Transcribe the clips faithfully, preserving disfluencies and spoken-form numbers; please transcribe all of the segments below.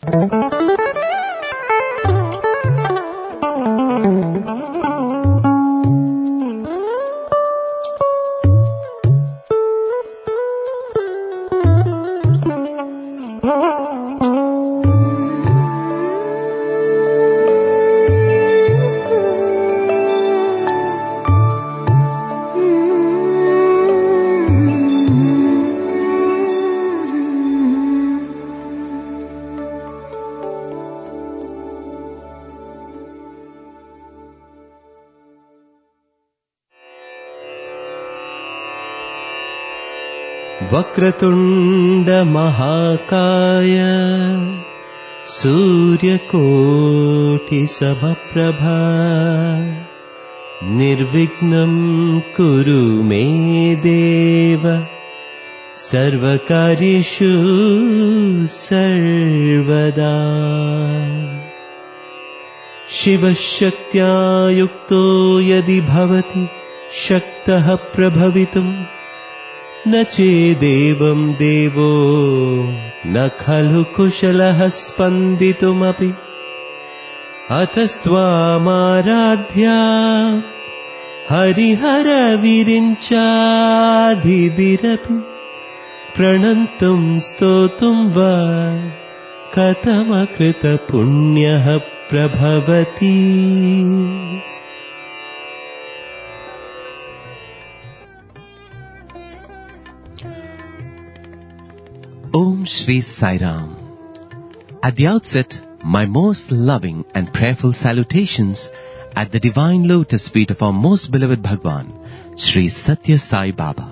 वक्रतुण्ड महाकाय सूर्यकोटि समप्रभा निर्विघ्नं कुरु मे देव सर्वकार्येषु सर्वदा। शिवशक्त्या युक्तो यदि भवति शक्तः प्रभवितुम् न चेदेवं देवो न खलु कुशलः स्पन्दितुमपि। अतस्त्वामाराध्या हरिहरविरिञ्चादिभिरपि प्रणन्तुं स्तोतुं वा कथमकृतपुण्यः प्रभवति। Om Shri Sai Ram. At the outset, my most loving and prayerful salutations at the divine lotus feet of our most beloved Bhagwan, Shri Satya Sai Baba.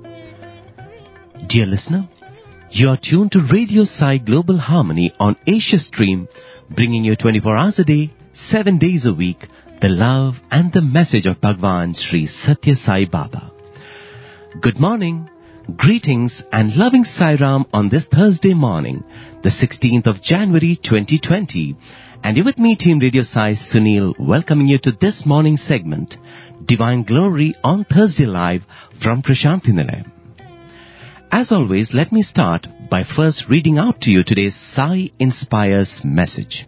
Dear listener, you are tuned to Radio Sai Global Harmony on Asia Stream, bringing you twenty-four hours a day, seven days a week, the love and the message of Bhagwan Shri Satya Sai Baba. Good morning. Greetings and loving Sai Ram on this Thursday morning, the sixteenth of January twenty twenty. And you with me, Team Radio Sai Sunil, welcoming you to this morning segment, Divine Glory on Thursday Live from Prashanthi Nilayam. As always, let me start by first reading out to you today's Sai Inspires message.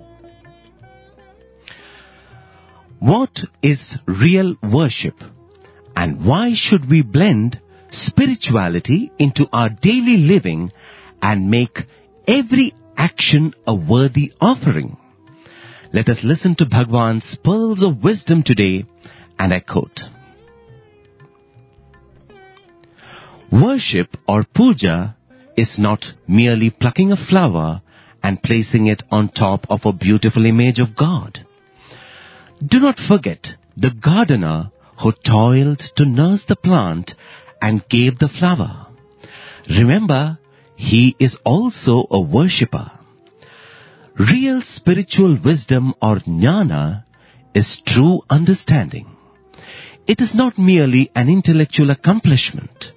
What is real worship? And why should we blend spirituality into our daily living and make every action a worthy offering? Let us listen to Bhagwan's pearls of wisdom today, and I quote, "Worship or puja is not merely plucking a flower and placing it on top of a beautiful image of God. Do not forget the gardener who toiled to nurse the plant and gave the flower. Remember, he is also a worshipper. Real spiritual wisdom or jnana is true understanding. It is not merely an intellectual accomplishment.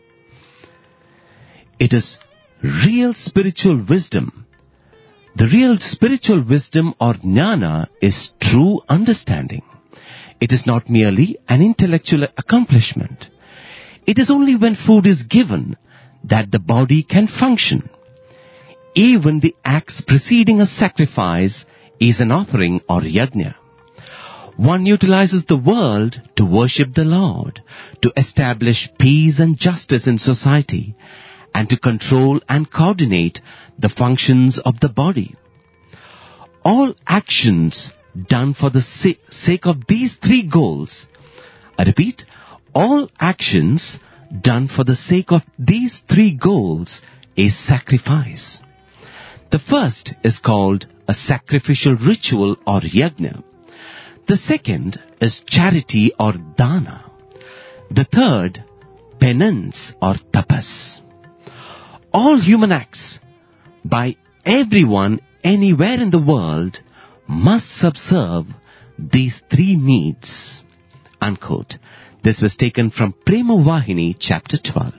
It is real spiritual wisdom. The real spiritual wisdom or jnana is true understanding. It is not merely an intellectual accomplishment. It is only when food is given that the body can function. Even the acts preceding a sacrifice is an offering or yajna. One utilizes the world to worship the Lord, to establish peace and justice in society, and to control and coordinate the functions of the body. All actions done for the sake of these three goals, I repeat, all actions done for the sake of these three goals is sacrifice. The first is called a sacrificial ritual or yajna. The second is charity or dana. The third, penance or tapas. All human acts by everyone anywhere in the world must subserve these three needs. Unquote. This was taken from Prema Vahini, chapter twelve.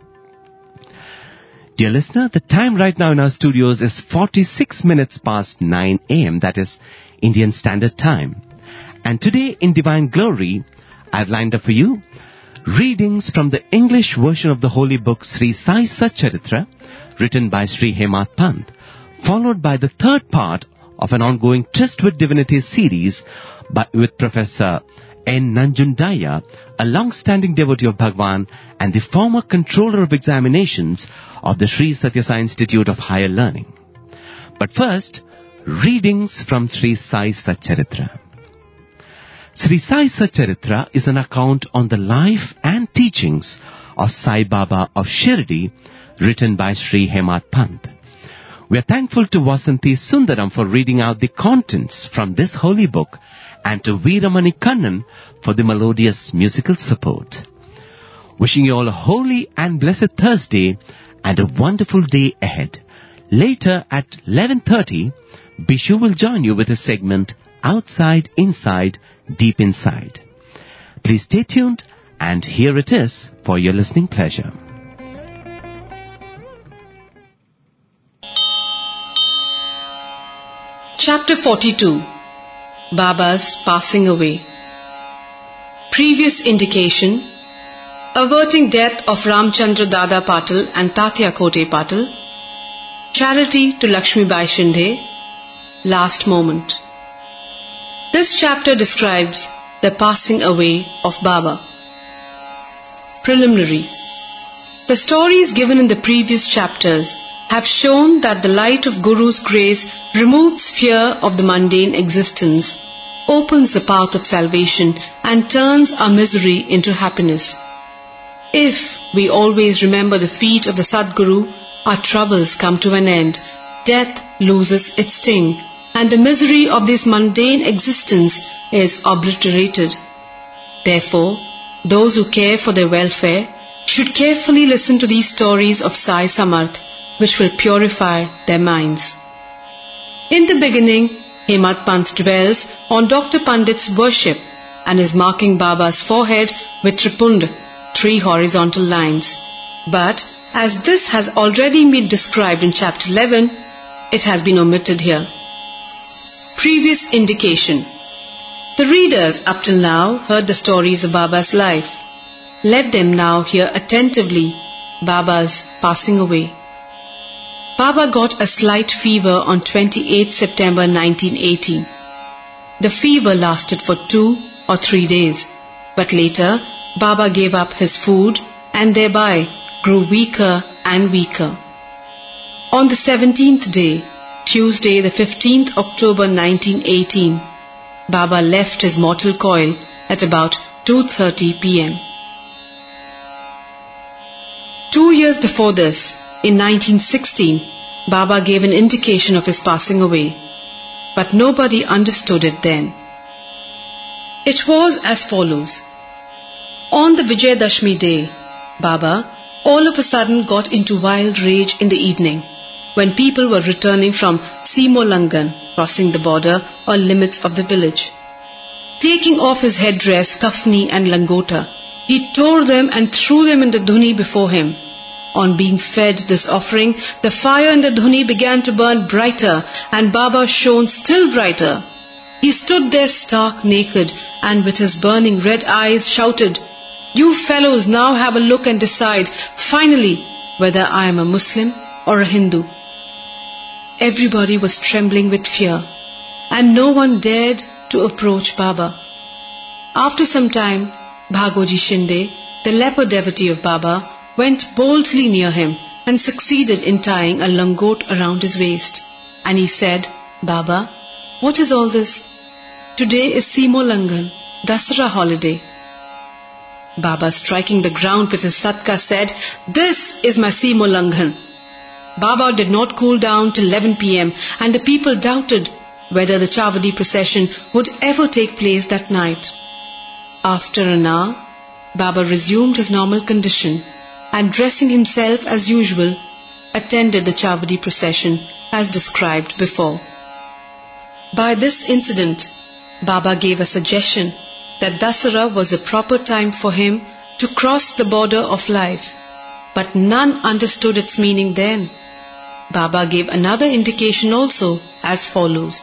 Dear listener, the time right now in our studios is forty-six minutes past nine a.m. That is Indian Standard Time. And today in Divine Glory, I've lined up for you readings from the English version of the holy book Sri Sai Satcharitra, written by Sri Hemat Pant, followed by the third part of an ongoing Tryst with Divinity series by, with Professor N. Nanjundaya, a long-standing devotee of Bhagwan and the former controller of examinations of the Sri Satya Sai Institute of Higher Learning. But first, readings from Sri Sai Satcharitra. Sri Sai Satcharitra is an account on the life and teachings of Sai Baba of Shirdi, written by Sri Hemat Pant. We are thankful to Vasanthi Sundaram for reading out the contents from this holy book and to Veeramani Kannan for the melodious musical support. Wishing you all a holy and blessed Thursday and a wonderful day ahead. Later at eleven thirty, Bishu will join you with a segment Outside, Inside, Deep Inside. Please stay tuned, and here it is for your listening pleasure. Chapter forty-two. Baba's Passing Away. Previous indication: averting death of Ramchandra Dada Patil and Tatya Kote Patil. Charity to Lakshmibai Shinde. Last moment. This chapter describes the passing away of Baba. Preliminary. The stories given in the previous chapters have shown that the light of Guru's grace removes fear of the mundane existence, opens the path of salvation, and turns our misery into happiness. If we always remember the feet of the Sadguru, our troubles come to an end, death loses its sting, and the misery of this mundane existence is obliterated. Therefore, those who care for their welfare should carefully listen to these stories of Sai Samarth, which will purify their minds. In the beginning, Hemat Pant dwells on Doctor Pandit's worship and is marking Baba's forehead with Tripund, three horizontal lines. But as this has already been described in chapter eleven, it has been omitted here. Previous indication. The readers up till now heard the stories of Baba's life. Let them now hear attentively Baba's passing away. Baba got a slight fever on twenty-eighth September nineteen eighteen. The fever lasted for two or three days, but later Baba gave up his food and thereby grew weaker and weaker. On the seventeenth day, Tuesday the fifteenth October nineteen eighteen, Baba left his mortal coil at about two thirty p.m. Two years before this, in nineteen sixteen, Baba gave an indication of his passing away, but nobody understood it then. It was as follows. On the Vijayadashmi day, Baba all of a sudden got into wild rage in the evening, when people were returning from Simolangan, crossing the border or limits of the village. Taking off his headdress, kafni and langota, he tore them and threw them in the dhuni before him. On being fed this offering, the fire in the dhuni began to burn brighter, and Baba shone still brighter. He stood there stark naked, and with his burning red eyes shouted, "You fellows now have a look and decide, finally, whether I am a Muslim or a Hindu." Everybody was trembling with fear, and no one dared to approach Baba. After some time, Bhagoji Shinde, the leper devotee of Baba, went boldly near him and succeeded in tying a langot around his waist. And he said, "Baba, what is all this? Today is Simolangan, Dasara holiday." Baba, striking the ground with his satka, said, "This is my Simolangan." Baba did not cool down till eleven p.m. and the people doubted whether the Chavadi procession would ever take place that night. After an hour, Baba resumed his normal condition and, dressing himself as usual, attended the Chavadi procession as described before. By this incident, Baba gave a suggestion that Dasara was a proper time for him to cross the border of life, but none understood its meaning then. Baba gave another indication also as follows.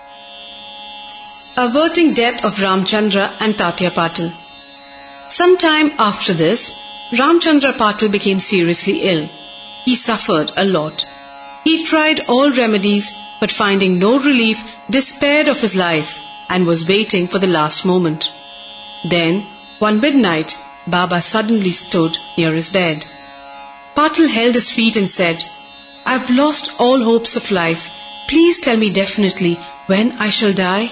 Averting death of Ramchandra and Tatya Patil. Some time after this, Ramchandra Patil became seriously ill. He suffered a lot. He tried all remedies, but finding no relief, despaired of his life and was waiting for the last moment. Then, one midnight, Baba suddenly stood near his bed. Patil held his feet and said, "I've lost all hopes of life. Please tell me definitely when I shall die."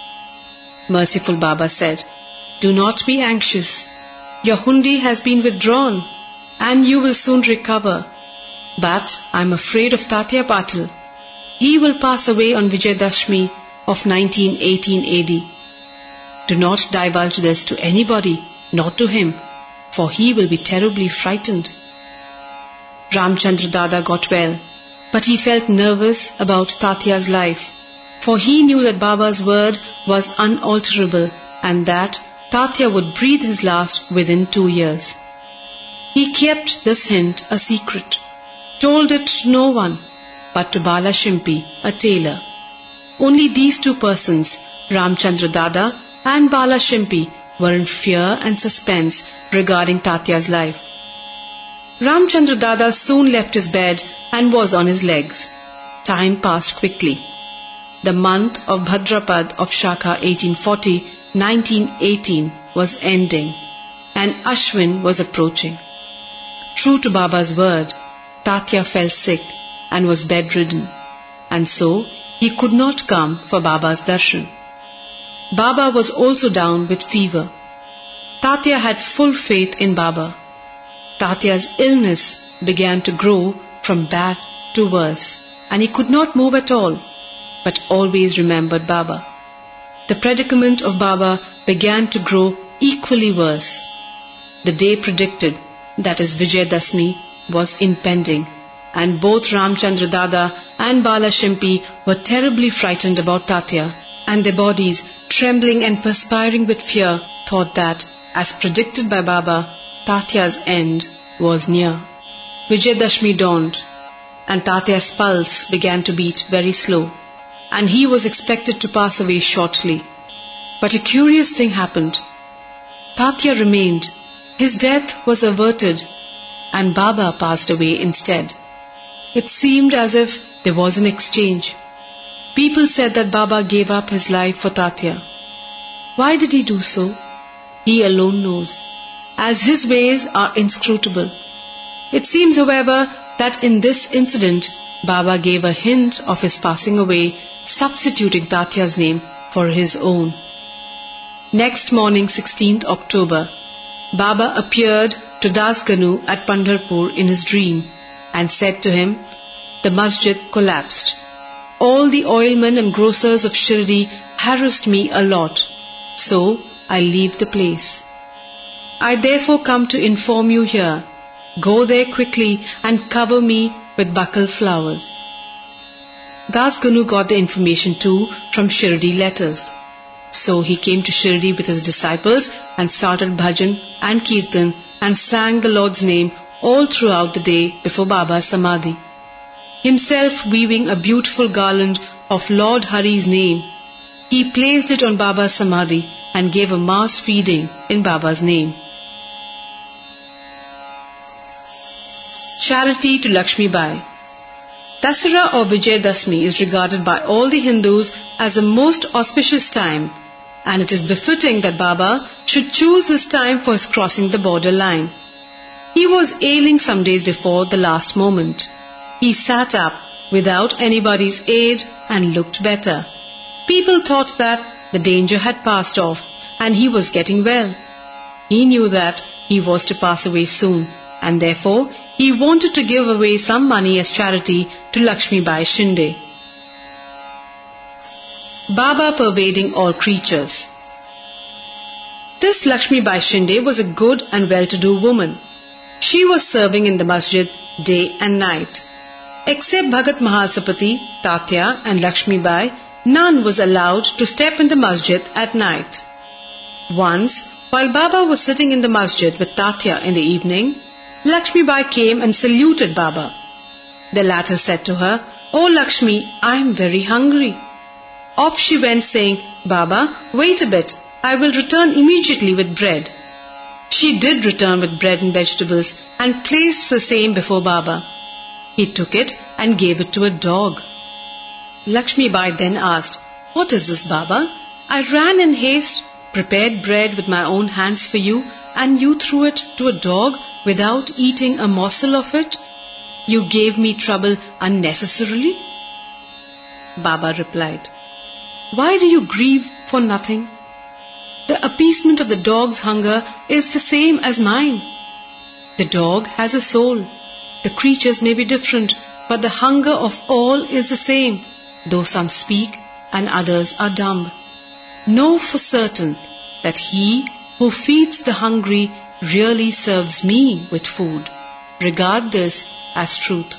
Merciful Baba said, "Do not be anxious. Your hundi has been withdrawn and you will soon recover. But I am afraid of Tatya Patil. He will pass away on Vijayadashmi of nineteen eighteen A D. Do not divulge this to anybody, not to him, for he will be terribly frightened." Ramchandra Dada got well, but he felt nervous about Tatya's life, for he knew that Baba's word was unalterable and that Tatya would breathe his last within two years. He kept this hint a secret, told it to no one but to Bala Shimpi, a tailor. Only these two persons, Ramchandra Dada and Bala Shimpi, were in fear and suspense regarding Tatya's life. Ramchandra Dada soon left his bed and was on his legs. Time passed quickly. The month of Bhadrapad of Shaka eighteen forty to nineteen eighteen was ending and Ashwin was approaching. True to Baba's word, Tatya fell sick and was bedridden, and so he could not come for Baba's darshan. Baba was also down with fever. Tatya had full faith in Baba. Tatya's illness began to grow from bad to worse, and he could not move at all, but always remembered Baba. The predicament of Baba began to grow equally worse. The day predicted, that is Vijayadashmi, was impending, and both Ramchandra Dada and Bala Shimpi were terribly frightened about Tatya, and their bodies, trembling and perspiring with fear, thought that, as predicted by Baba, Tatya's end was near. Vijayadashmi dawned, and Tatya's pulse began to beat very slow, and he was expected to pass away shortly. But a curious thing happened. Tatya remained, his death was averted, and Baba passed away instead. It seemed as if there was an exchange. People said that Baba gave up his life for Tatya. Why did he do so? He alone knows, as his ways are inscrutable. It seems, however, that in this incident, Baba gave a hint of his passing away, substituting Tatya's name for his own. Next morning, sixteenth October, Baba appeared to Das Ganu at Pandharpur in his dream and said to him, "The masjid collapsed. All the oilmen and grocers of Shirdi harassed me a lot, so I leave the place. I therefore come to inform you here. Go there quickly and cover me with bakal flowers." Das Ganu got the information too from Shirdi letters. So he came to Shirdi with his disciples and started bhajan and kirtan and sang the Lord's name all throughout the day before Baba's samadhi. Himself weaving a beautiful garland of Lord Hari's name, he placed it on Baba's samadhi and gave a mass feeding in Baba's name. Charity to Lakshmi Bai. Dasara or Vijayadashmi is regarded by all the Hindus as the most auspicious time, and it is befitting that Baba should choose this time for his crossing the border line. He was ailing some days before the last moment. He sat up without anybody's aid and looked better. People thought that the danger had passed off and he was getting well. He knew that he was to pass away soon, and therefore he wanted to give away some money as charity to Lakshmi Bai Shinde. Baba pervading all creatures. This Lakshmi Bai Shinde was a good and well-to-do woman. She was serving in the masjid day and night. Except Bhagat Mahalsapati, Tatya and Lakshmi Bai, none was allowed to step in the masjid at night. Once, while Baba was sitting in the masjid with Tatya in the evening, Lakshmi Bai came and saluted Baba. The latter said to her, "Oh Lakshmi, I am very hungry." Off she went saying, "Baba, wait a bit, I will return immediately with bread." She did return with bread and vegetables and placed the same before Baba. He took it and gave it to a dog. Lakshmi Bai then asked, "What is this, Baba? I ran in haste, prepared bread with my own hands for you, and you threw it to a dog without eating a morsel of it. You gave me trouble unnecessarily." Baba replied, "Why do you grieve for nothing? The appeasement of the dog's hunger is the same as mine. The dog has a soul. The creatures may be different, but the hunger of all is the same, though some speak and others are dumb. Know for certain that he who feeds the hungry really serves me with food. Regard this as truth."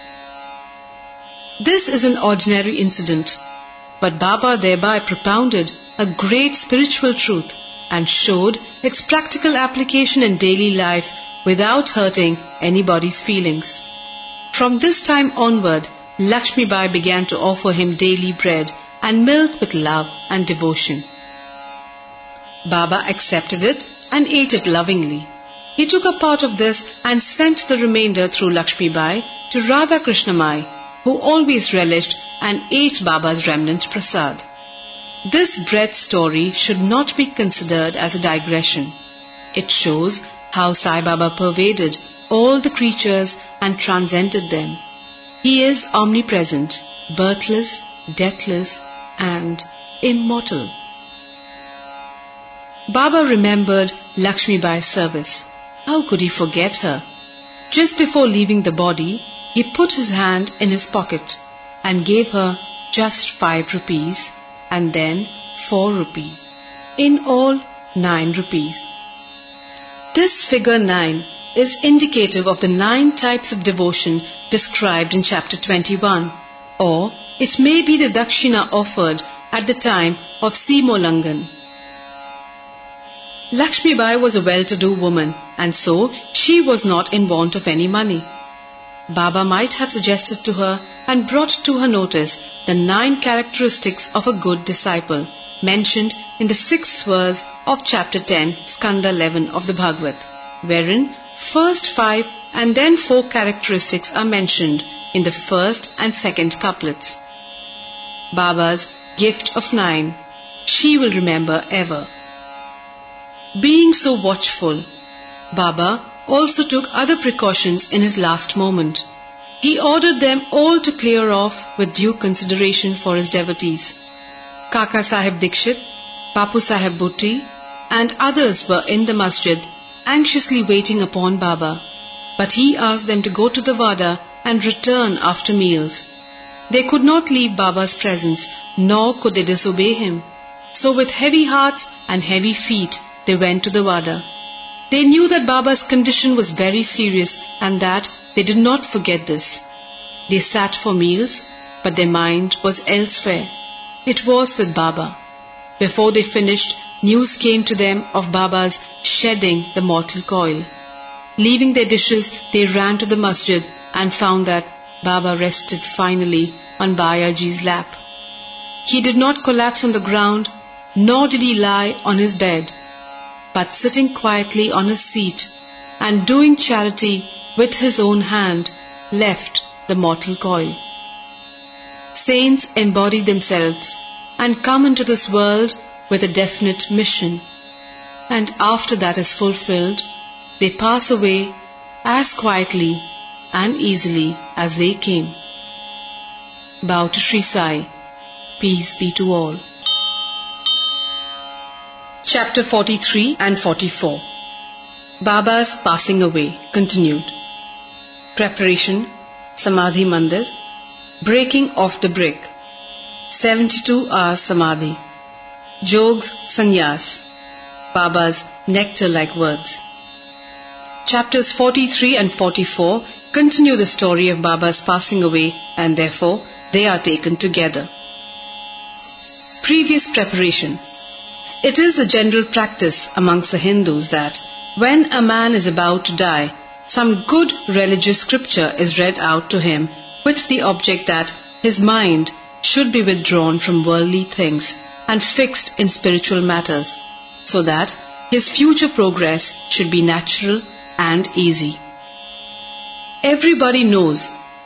This is an ordinary incident, but Baba thereby propounded a great spiritual truth and showed its practical application in daily life without hurting anybody's feelings. From this time onward, Lakshmi Bai began to offer him daily bread and milk with love and devotion. Baba accepted it and ate it lovingly. He took a part of this and sent the remainder through Lakshmi Bai to Radha Krishna Mai, who always relished and ate Baba's remnant prasad. This bread story should not be considered as a digression. It shows how Sai Baba pervaded all the creatures and transcended them. He is omnipresent, birthless, deathless, and immortal. Baba remembered Lakshmi Bai's service. How could he forget her? Just before leaving the body, he put his hand in his pocket and gave her just five rupees and then four rupees. In all, nine rupees. This figure nine is indicative of the nine types of devotion described in chapter twenty-one, or it may be the dakshina offered at the time of Simolangan. Lakshmi Bai was a well-to-do woman, and so she was not in want of any money. Baba might have suggested to her and brought to her notice the nine characteristics of a good disciple mentioned in the sixth verse of chapter ten, Skanda eleven of the Bhagavad, wherein first five and then four characteristics are mentioned in the first and second couplets. Baba's gift of nine, she will remember ever. Being so watchful, Baba also took other precautions in his last moment. He ordered them all to clear off with due consideration for his devotees. Kaka Sahib Dikshit, Papu Sahib Bhutti, and others were in the masjid, anxiously waiting upon Baba, but he asked them to go to the Wada and return after meals. They could not leave Baba's presence, nor could they disobey him. So with heavy hearts and heavy feet, they went to the Wada. They knew that Baba's condition was very serious and that they did not forget this. They sat for meals, but their mind was elsewhere. It was with Baba. Before they finished, news came to them of Baba's shedding the mortal coil. Leaving their dishes, they ran to the masjid and found that Baba rested finally on Bayaji's lap. He did not collapse on the ground, nor did he lie on his bed, but sitting quietly on his seat and doing charity with his own hand, left the mortal coil. Saints embody themselves and come into this world with a definite mission, and after that is fulfilled, they pass away as quietly and easily as they came. Bow to Sri Sai. Peace be to all. Chapter forty-three and forty-four. Baba's passing away continued. Preparation, Samadhi Mandir, breaking of the brick, seventy-two hours Samadhi, Jog's Sannyas, Baba's nectar-like words. Chapters forty-three and forty-four continue the story of Baba's passing away, and therefore they are taken together. Previous preparation. It is the general practice amongst the Hindus that when a man is about to die, some good religious scripture is read out to him with the object that his mind should be withdrawn from worldly things and fixed in spiritual matters, so that his future progress should be natural and easy. Everybody knows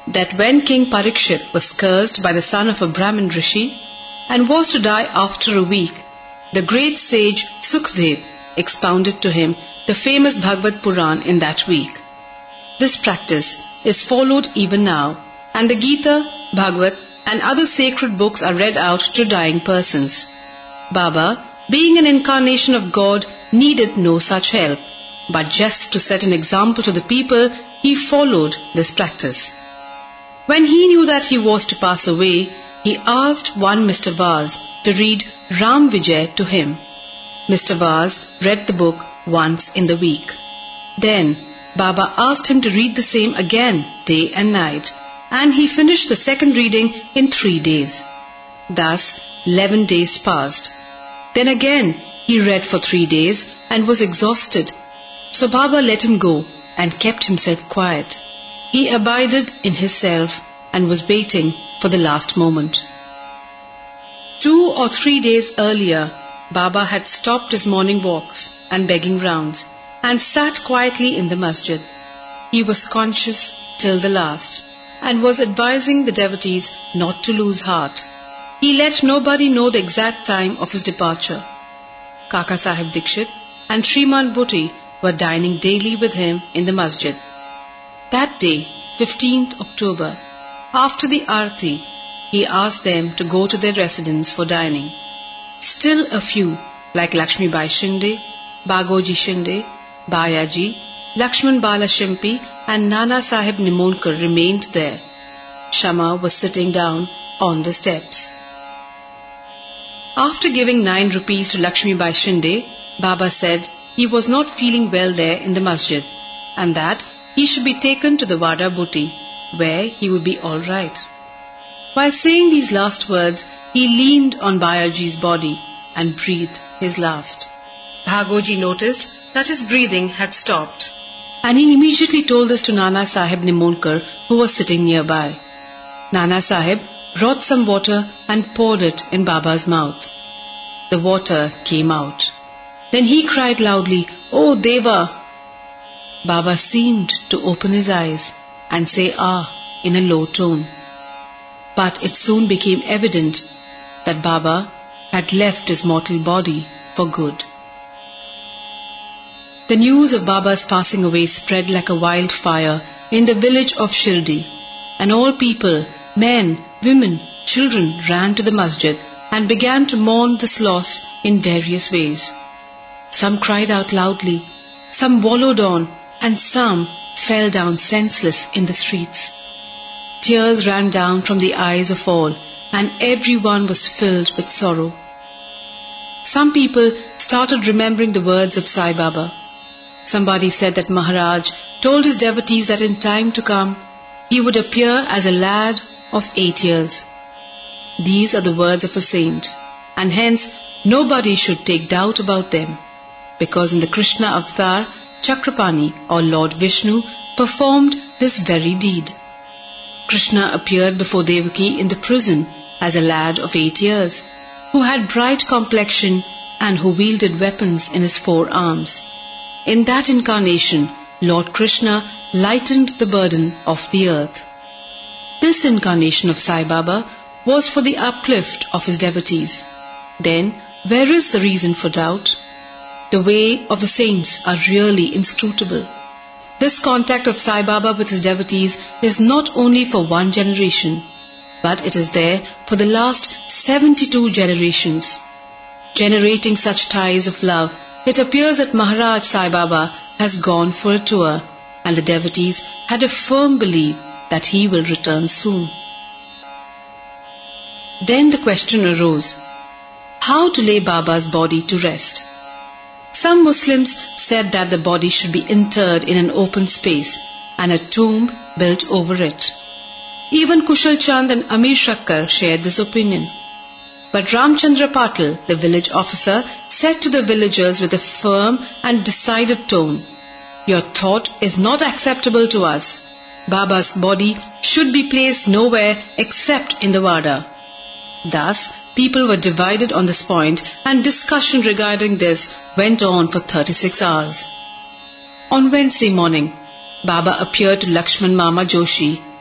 that when King Parikshit was cursed by the son of a Brahmin Rishi and was to die after a week, the great sage Sukhdev expounded to him the famous Bhagavad Puran in that week. This practice is followed even now, and the Gita, Bhagavad, and other sacred books are read out to dying persons. Baba, being an incarnation of God, needed no such help, but just to set an example to the people, he followed this practice. When he knew that he was to pass away, he asked one Mister Vaz to read Ram Vijay to him. Mister Vaz read the book once in the week. Then Baba asked him to read the same again, day and night, and he finished the second reading in three days. Thus, eleven days passed. Then again he read for three days and was exhausted. So Baba let him go and kept himself quiet. He abided in his self and was waiting for the last moment. Two or three days earlier, Baba had stopped his morning walks and begging rounds and sat quietly in the masjid. He was conscious till the last and was advising the devotees not to lose heart. He let nobody know the exact time of his departure. Kaka Sahib Dikshit and Shriman Bhutti were dining daily with him in the masjid. That day, fifteenth October, after the Aarti, he asked them to go to their residence for dining. Still a few, like Lakshmi Bai Shinde, Bagoji Shinde, Bayaji, Lakshman Bala Shimpi and Nana Sahib Nimolkar remained there. Shama was sitting down on the steps. After giving nine rupees to Lakshmi Bai Shinde, Baba said he was not feeling well there in the masjid and that he should be taken to the Vada Bhutti, where he would be all right. While saying these last words, he leaned on Bayaji's body and breathed his last. Bhagoji noticed that his breathing had stopped, and he immediately told this to Nana Sahib Nimolkar, who was sitting nearby. Nana Sahib brought some water and poured it in Baba's mouth. The water came out. Then he cried loudly, "Oh Deva!" Baba seemed to open his eyes and say "Ah" in a low tone. But it soon became evident that Baba had left his mortal body for good. The news of Baba's passing away spread like a wildfire in the village of Shirdi, and all people, men, women, children ran to the masjid and began to mourn this loss in various ways. Some cried out loudly, some wallowed on, and some fell down senseless in the streets. Tears ran down from the eyes of all, and everyone was filled with sorrow. Some people started remembering the words of Sai Baba. Somebody said that Maharaj told his devotees that in time to come, he would appear as a lad of eight years. These are the words of a saint, and hence nobody should take doubt about them, because in the Krishna avatar, Chakrapani or Lord Vishnu performed this very deed. Krishna appeared before Devaki in the prison as a lad of eight years, who had bright complexion and who wielded weapons in his four arms. In that incarnation, Lord Krishna lightened the burden of the earth. This incarnation of Sai Baba was for the uplift of his devotees. Then, where is the reason for doubt? The way of the saints are really inscrutable. This contact of Sai Baba with his devotees is not only for one generation, but it is there for the last seventy-two generations. Generating such ties of love, it appears that Maharaj Sai Baba has gone for a tour, and the devotees had a firm belief that he will return soon. Then the question arose, how to lay Baba's body to rest? Some Muslims said that the body should be interred in an open space and a tomb built over it. Even Kushal Chand and Amir Shakkar shared this opinion. But Ramchandra Patil, the village officer, said to the villagers with a firm and decided tone, "Your thought is not acceptable to us. Baba's body should be placed nowhere except in the Vada." Thus, people were divided on this point, and discussion regarding this went on for thirty-six hours. On Wednesday morning, Baba appeared to Lakshman Mama Joshi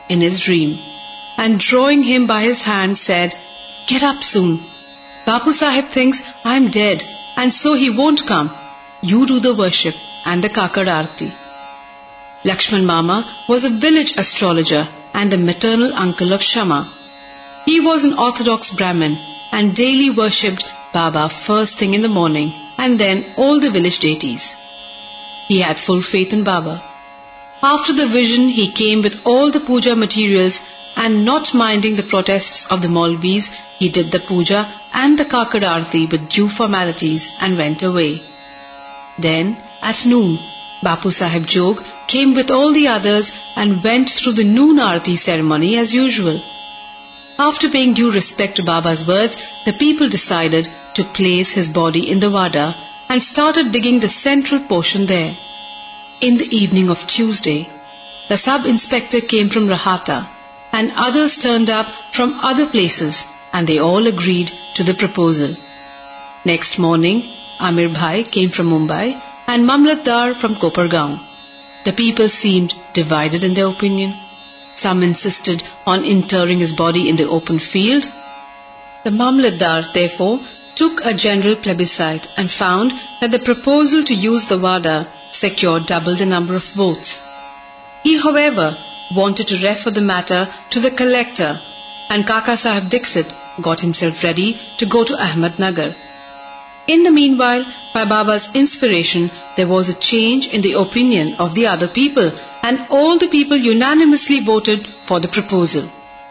in his dream, and drawing him by his hand said, "Get up soon. Bapu Sahib thinks I am dead, and so he won't come. You do the worship and the Kakad Aarti." Lakshman Mama was a village astrologer and the maternal uncle of Shama. He was an orthodox Brahmin and daily worshipped Baba first thing in the morning and then all the village deities. He had full faith in Baba. After the vision, he came with all the puja materials and, not minding the protests of the Maulvis, he did the puja and the Kakad Aarti with due formalities and went away. Then, at noon, Bapu Sahib Jog came with all the others and went through the noon Aarti ceremony as usual. After paying due respect to Baba's words, the people decided to place his body in the Wada and started digging the central portion there. In the evening of Tuesday, the sub-inspector came from Rahata and others turned up from other places, and they all agreed to the proposal. Next morning, Amir Bhai came from Mumbai and Mamlatdar from Kopargaon. The people seemed divided in their opinion. Some insisted on interring his body in the open field. The Mamlatdar, therefore, took a general plebiscite and found that the proposal to use the Wada secured double the number of votes. He, however, wanted to refer the matter to the collector, and Kaka Sahib Dixit got himself ready to go to Ahmednagar. In the meanwhile, by Baba's inspiration, there was a change in the opinion of the other people, and all the people unanimously voted for the proposal.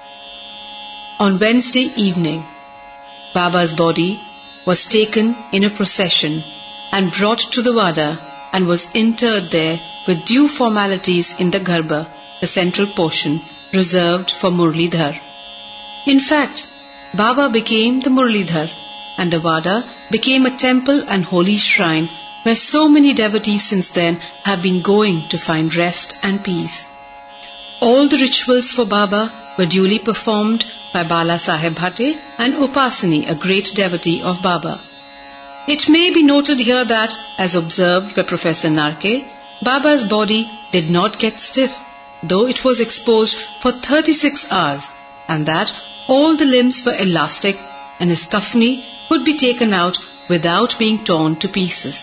On Wednesday evening, Baba's body was taken in a procession and brought to the Wada and was interred there with due formalities in the Garbha, the central portion reserved for Murlidhar. In fact, Baba became the Murlidhar, and the Wada became a temple and holy shrine where so many devotees since then have been going to find rest and peace. All the rituals for Baba were duly performed by Bala Saheb Bhatte and Upasani, a great devotee of Baba. It may be noted here that, as observed by Professor Narke, Baba's body did not get stiff, though it was exposed for thirty-six hours, and that all the limbs were elastic and his kafni could be taken out without being torn to pieces.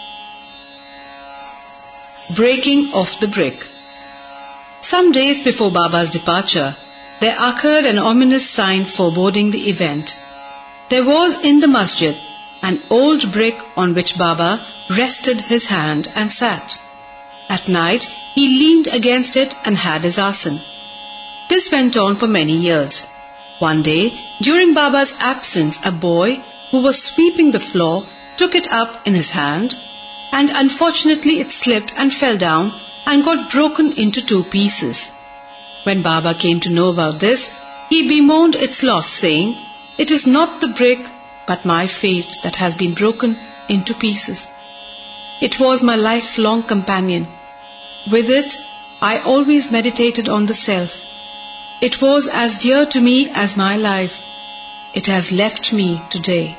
Breaking of the brick. Some days before Baba's departure, there occurred an ominous sign foreboding the event. There was in the masjid an old brick on which Baba rested his hand and sat. At night, he leaned against it and had his asan. This went on for many years. One day, during Baba's absence, a boy who was sweeping the floor took it up in his hand, and unfortunately it slipped and fell down and got broken into two pieces. When Baba came to know about this, he bemoaned its loss, saying, "It is not the brick, but my fate that has been broken into pieces. It was my lifelong companion. With it, I always meditated on the self. It was as dear to me as my life. It has left me today."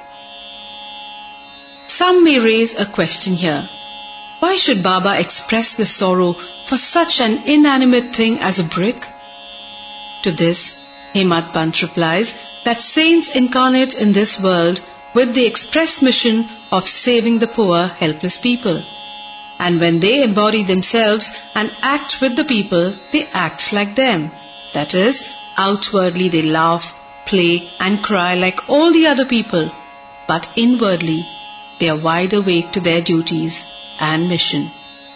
Some may raise a question here. Why should Baba express the sorrow for such an inanimate thing as a brick? To this, Hemat Pant replies that saints incarnate in this world with the express mission of saving the poor, helpless people. And when they embody themselves and act with the people, they act like them. That is, outwardly they laugh, play and cry like all the other people, but inwardly they are wide awake to their duties and mission.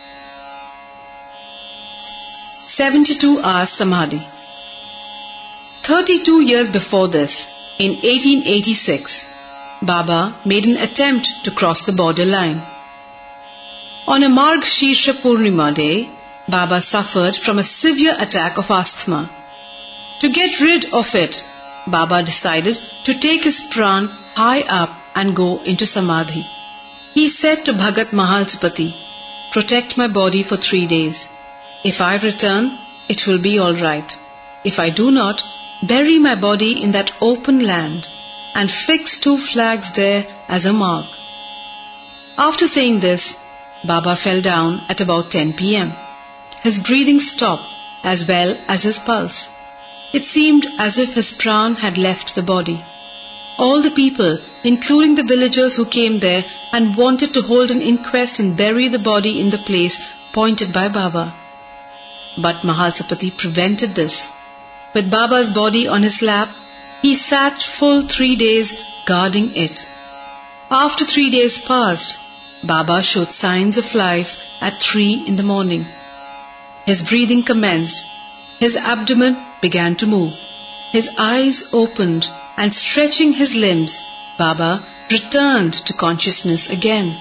seventy-two hours Samadhi. thirty-two years before this, in eighteen eighty-six, Baba made an attempt to cross the border line. On a Marg Shirsha Purnima day, Baba suffered from a severe attack of asthma. To get rid of it, Baba decided to take his pran high up and go into Samadhi. He said to Bhagat Mahalsapati, "Protect my body for three days. If I return, it will be all right. If I do not, bury my body in that open land and fix two flags there as a mark." After saying this, Baba fell down at about ten p m His breathing stopped as well as his pulse. It seemed as if his pran had left the body. All the people, including the villagers who came there and wanted to hold an inquest and bury the body in the place pointed by Baba. But Mahalsapati prevented this. With Baba's body on his lap, he sat full three days guarding it. After three days passed, Baba showed signs of life at three in the morning. His breathing commenced. His abdomen began to move. His eyes opened, and stretching his limbs, Baba returned to consciousness again.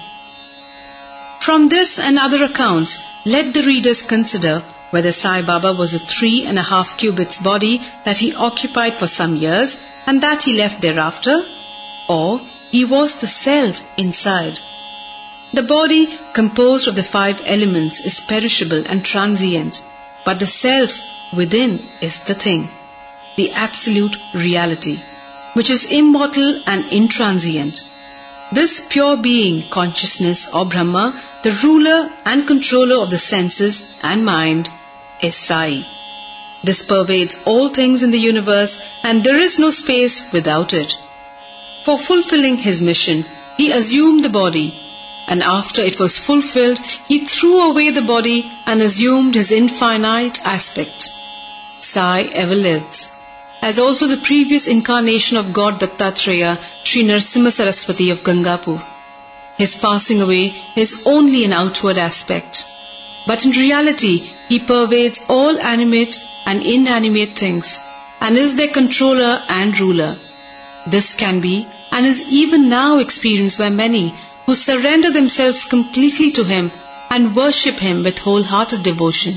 From this and other accounts, let the readers consider whether Sai Baba was a three and a half cubits body that he occupied for some years and that he left thereafter, or he was the self inside. The body, composed of the five elements, is perishable and transient, but the self within is the thing, the absolute reality, which is immortal and intransient. This pure being, consciousness or Brahma, the ruler and controller of the senses and mind, is Sai. This pervades all things in the universe, and there is no space without it. For fulfilling his mission, he assumed the body, and after it was fulfilled, he threw away the body and assumed his infinite aspect. Sai ever lives, as also the previous incarnation of God Dattatreya, Sri Narasimha Saraswati of Gangapur. His passing away is only an outward aspect, but in reality he pervades all animate and inanimate things and is their controller and ruler. This can be and is even now experienced by many who surrender themselves completely to him and worship him with wholehearted devotion.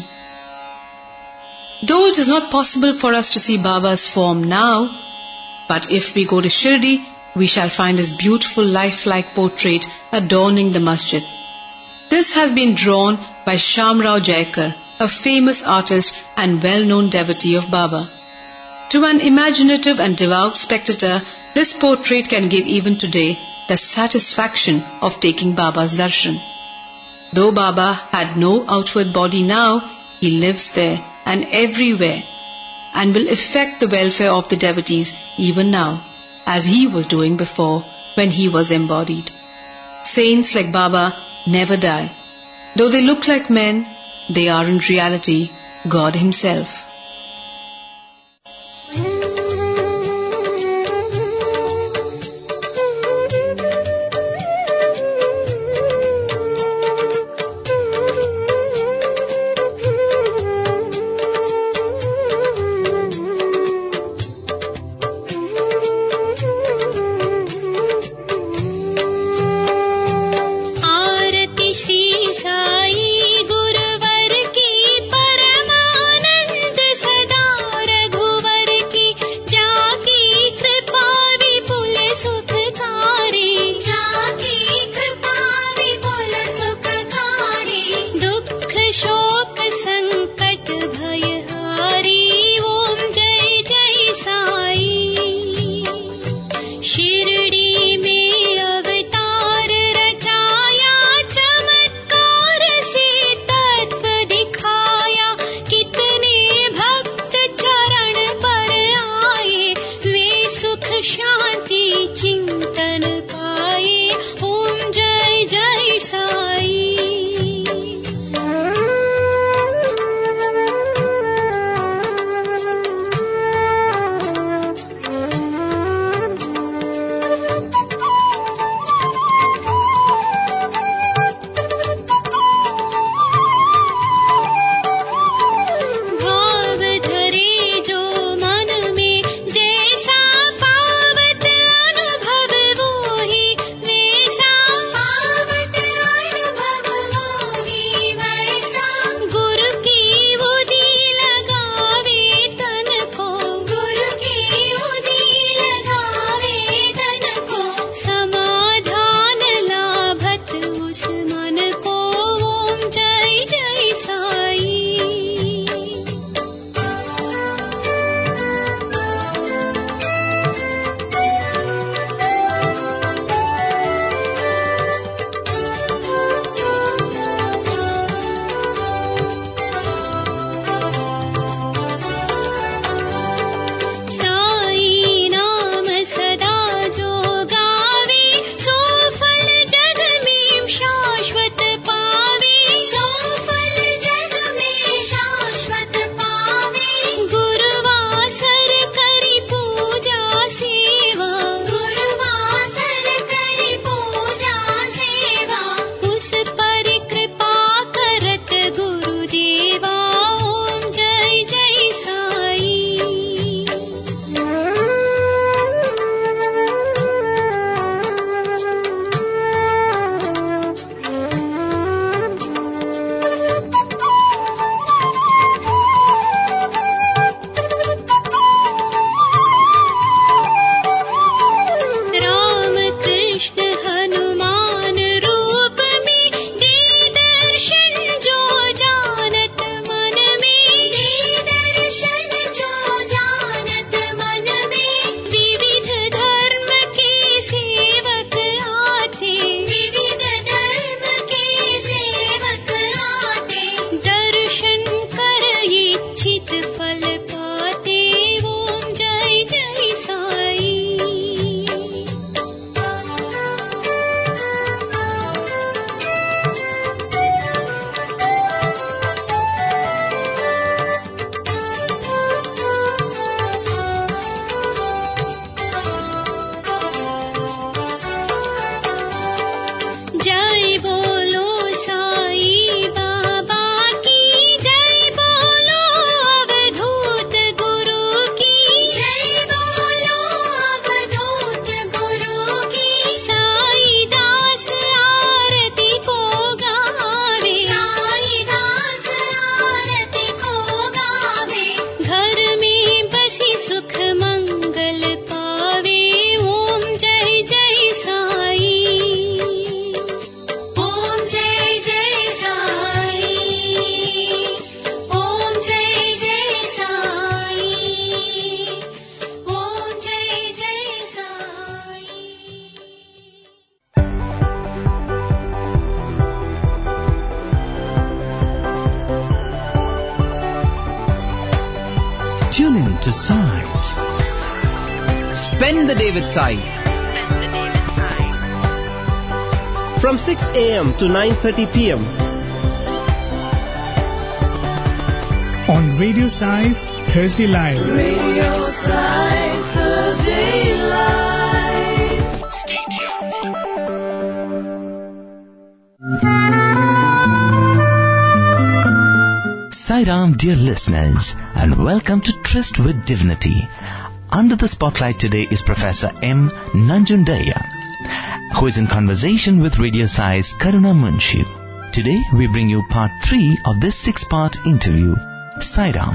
Though it is not possible for us to see Baba's form now, but if we go to Shirdi, we shall find his beautiful lifelike portrait adorning the masjid. This has been drawn by Shamrao Jaikar, a famous artist and well-known devotee of Baba. To an imaginative and devout spectator, this portrait can give even today the satisfaction of taking Baba's darshan. Though Baba had no outward body now, he lives there and everywhere and will affect the welfare of the devotees even now, as he was doing before when he was embodied. Saints like Baba never die. Though they look like men, they are in reality God himself. आरती श्री साई गुरुवर की परमानंद to Sai. Spend the day with Sai. From six a.m. to nine thirty p.m. on Radio Sai's Thursday Live. Radio Sai Thursday Live. Stay tuned. Sairam, dear listeners, and welcome to Tryst with Divinity. Under the spotlight today is Professor M. Nanjundaiah, who is in conversation with Radio Sai's Karuna Munshi. Today we bring you part three of this six-part interview. Sairam.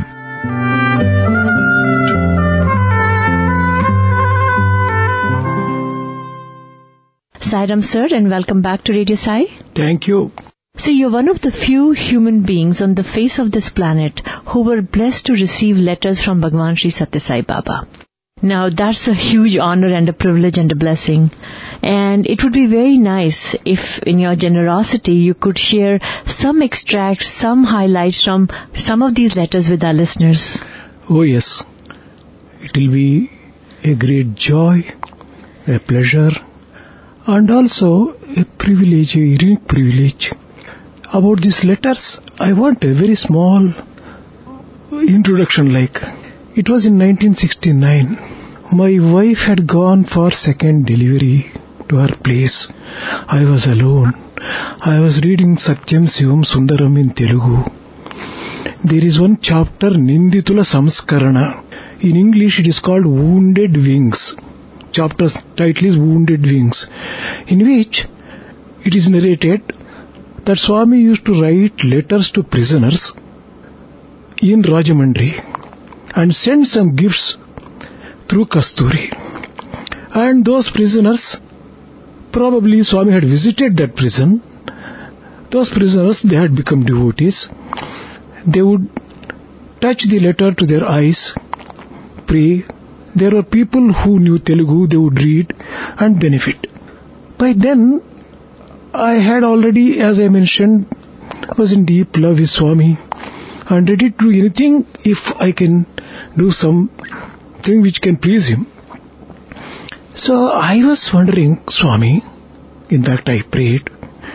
Sairam sir, and welcome back to Radio Sai. Thank you. So you're one of the few human beings on the face of this planet who were blessed to receive letters from Bhagwan Sri Satya Sai Baba. Now that's a huge honor and a privilege and a blessing. And it would be very nice if in your generosity you could share some extracts, some highlights from some of these letters with our listeners. Oh yes, it will be a great joy, a pleasure, and also a privilege, a unique privilege. About these letters, I want a very small introduction like. It was in nineteen sixty-nine. My wife had gone for second delivery to her place. I was alone. I was reading Satyam Shivam Sundaram in Telugu. There is one chapter, Ninditula Samskarana. In English it is called Wounded Wings. Chapter's title is Wounded Wings, in which it is narrated that Swami used to write letters to prisoners in Rajamandri and send some gifts through Kasturi. And those prisoners, probably Swami had visited that prison. Those prisoners, they had become devotees. They would touch the letter to their eyes, pray. There were people who knew Telugu, they would read and benefit. By then, I had already, as I mentioned, was in deep love with Swami and ready to do anything if I can do something which can please him. So I was wondering, Swami, in fact I prayed,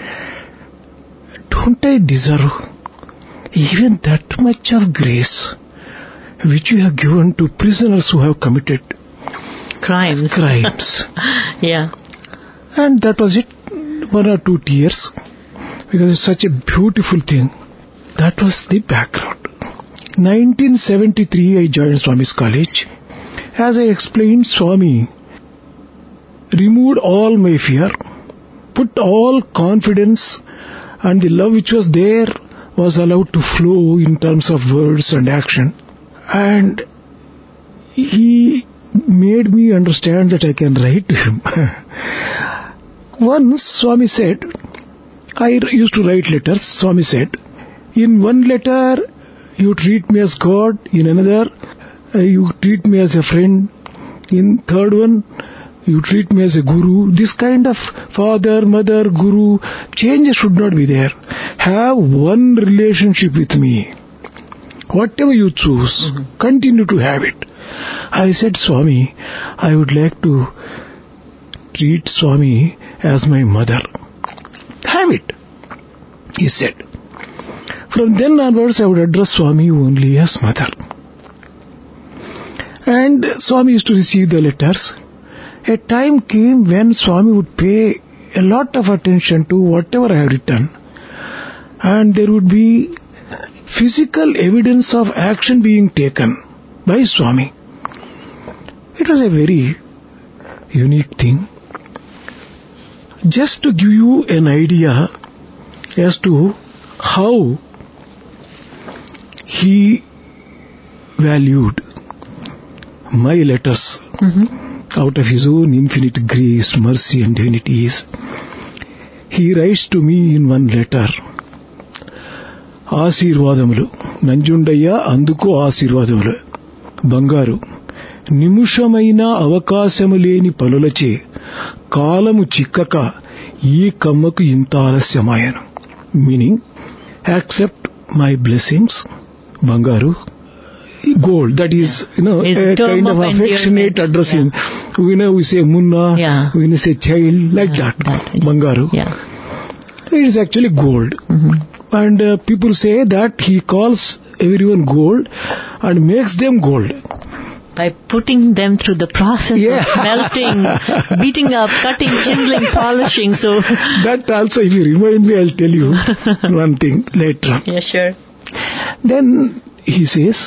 don't I deserve even that much of grace which you have given to prisoners who have committed Crimes. crimes? Yeah. And that was it, one or two tears, because it's such a beautiful thing. That was the background. nineteen seventy-three, I joined Swami's college. As I explained, Swami removed all my fear, put all confidence, and the love which was there was allowed to flow in terms of words and action. And he made me understand that I can write to him. Once Swami said, I used to write letters. Swami said, in one letter you treat me as God, in another uh, you treat me as a friend, in third one you treat me as a guru. This kind of father, mother, guru, changes should not be there. Have one relationship with me. Whatever you choose, mm-hmm. continue to have it. I said, Swami, I would like to treat Swami as my mother. Have it, he said. From then onwards, I would address Swami only as mother. And Swami used to receive the letters. A time came when Swami would pay a lot of attention to whatever I have written. And there would be physical evidence of action being taken by Swami. It was a very unique thing. Just to give you an idea as to how he valued my letters, mm-hmm. out of his own infinite grace, mercy and divinities, he writes to me in one letter, ఆశీర్వాదములు నంజుండయ్య అందుకు ఆశీర్వాదములు బంగారు నిమిషమైన అవకాశము లేని పనులచే కాలము చిక్కక ఈ కమ్మకు ఇంత ఆలస్యమాయను. మీనింగ్, యాక్సెప్ట్ మై బ్లెస్సింగ్స్ బంగారు. gold. That is, you know, It's a term kind of of affectionate endearment. addressing. You know, we say munna, Yeah. we say child, like Yeah, that. that is- Bangaru. Yeah. It is actually gold. Mm-hmm. And uh, people say that he calls everyone gold and makes them gold. By putting them through the process Yeah. of smelting, beating up, cutting, chiseling, polishing. So, That also, if you remind me, I'll tell you one thing later on. yeah, sure. Then he says,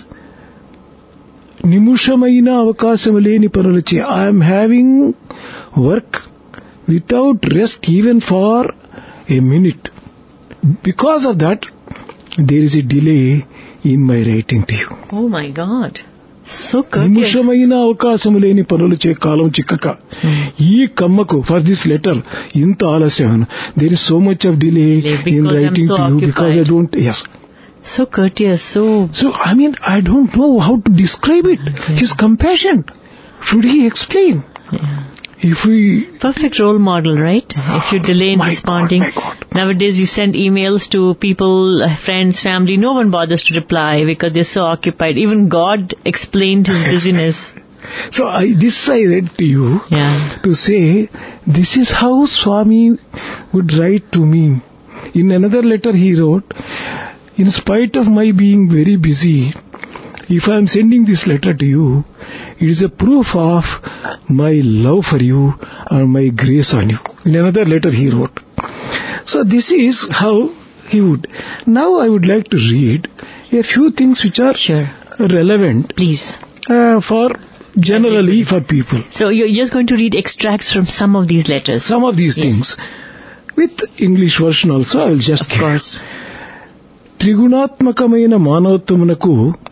Nimushamaina avakasamaleni paralache. I am having work without rest even for a minute. Because of that, there is a delay in my writing to you. Oh my God. So courteous. నిమిషమైన అవకాశం లేని పనులు చే కాలం చిక్కక ఈ కమ్మకు for this letter ఇంత ఆలస్యం there is so much of delay Because in I'm writing so to you because I occupied. Don't ఎస్ So courteous, so... so I mean I don't know how to describe it his compassion should he explain Yeah. If we Perfect role model, right? If you delay in My God, responding. my God. Nowadays you send emails to people, uh, friends, family. No one bothers to reply because they're so occupied. Even God explained his busyness. So I, this I read to you Yeah. to say this is how Swami would write to me. In another letter he wrote, in spite of my being very busy, if I am sending this letter to you, it is a proof of my love for you and my grace on you. In another letter he wrote. So this is how he would. Now I would like to read a few things which are Sure. relevant Please. uh, for generally for people. So you're just going to read extracts from some of these letters. Some of these Yes. things. With English version also, I will just Of course. త్రిగుణాత్మకమైన మానవత్వమునకు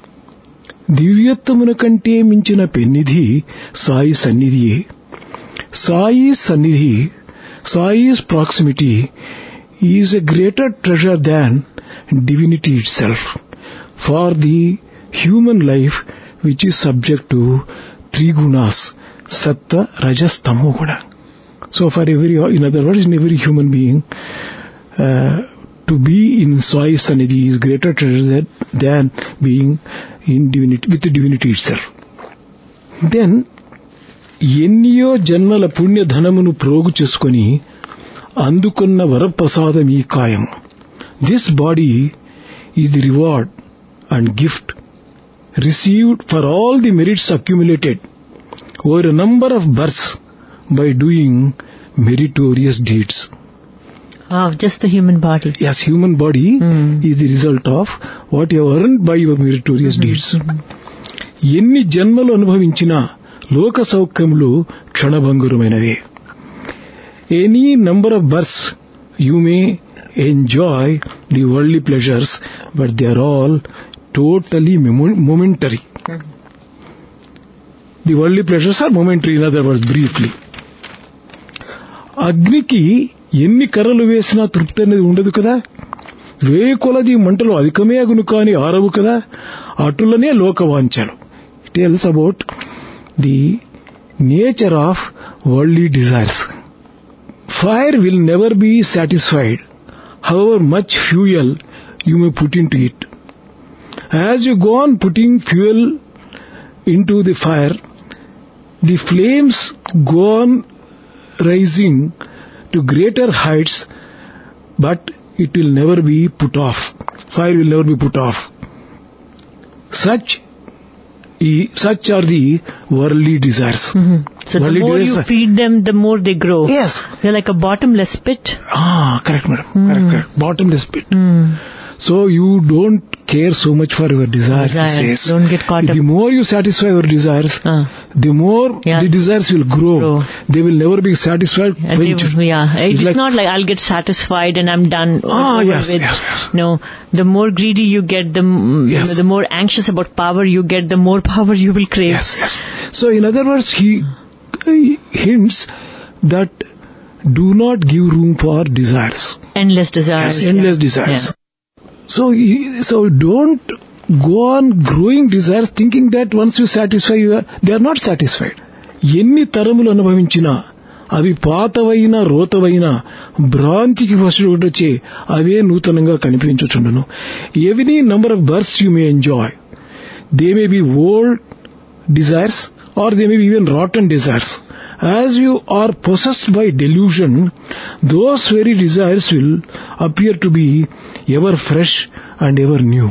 దివ్యత్వమున కంటే మించిన పెన్నిధి సాయి సన్నిధియే. సాయి సన్నిధి, సాయి's proximity is a greater treasure than divinity itself for the human life which is subject to three gunas, satta, rajas, tamo guna. So for every, in other words, in every human being, uh, to be in Sai Sannidhi is greater treasure than, than being in divinity, with the divinity itself. Then, ఎన్నియో జన్మల పుణ్యధనమును ప్రోగు చేసుకొని అందుకున్న వరప్రసాదం ఈ కాయం. This body is the reward and gift received for all the merits accumulated over a number of births by doing meritorious deeds. Wow, just the human body. Yes, human body Hmm. is the result of what you have earned by your meritorious deeds. ఎన్ని జన్మలు అనుభవించినా లోక సౌఖ్యములు క్షణభంగురమైనవే. Any number of births you may enjoy the worldly pleasures but they are all totally momentary. The worldly pleasures are momentary, in other words, briefly. అగ్నికి ఎన్ని కర్రలు వేసినా తృప్తి అనేది ఉండదు కదా. వేయి కొలది మంటలు అధికమే అగును కాని ఆరవు కదా. అటులనే లోకవాంఛలు. It tells about the nature of worldly desires. Fire will never be satisfied, however much fuel you may put into it. As you go on putting fuel into the fire, the flames go on rising to greater heights, but it will never be put off. Fire will never be put off. Such, such are the worldly desires. Mm-hmm. So Worldly the more you desires- feed them, the more they grow. Yes. They're like a bottomless pit. Ah, correct, madam. Hmm. Correct, correct. Bottomless pit. Mm. So you don't care so much for your desires, he Desires. says. Don't get caught The up. more you satisfy your desires, Ah. the more Yeah. the desires will grow. Grow. They will never be satisfied. And they, quenched. yeah, it's, It's like- not like I'll get satisfied and I'm done. Ah, over yes, with. yes, yes. No, the more greedy you get, the m- you Yes. know, the more anxious about power you get, the more power you will crave. Yes, yes. So in other words, he uh, hints that do not give room for desires. Endless desires. Yes, endless yeah. desires. Yeah. So, he- so don't go on growing desires thinking that once you satisfy, you are, they are not satisfied. ఎన్ని తరములు అనుభవించినా అవి పాతవైన రోతవైన భ్రాంతికి వశుడొచ్చే అవే నూతనంగా కనిపించుచుండును. Every number of births you may enjoy. They may be old desires or they may be even rotten desires. As you are possessed by delusion, those very desires will appear to be ever fresh and ever new.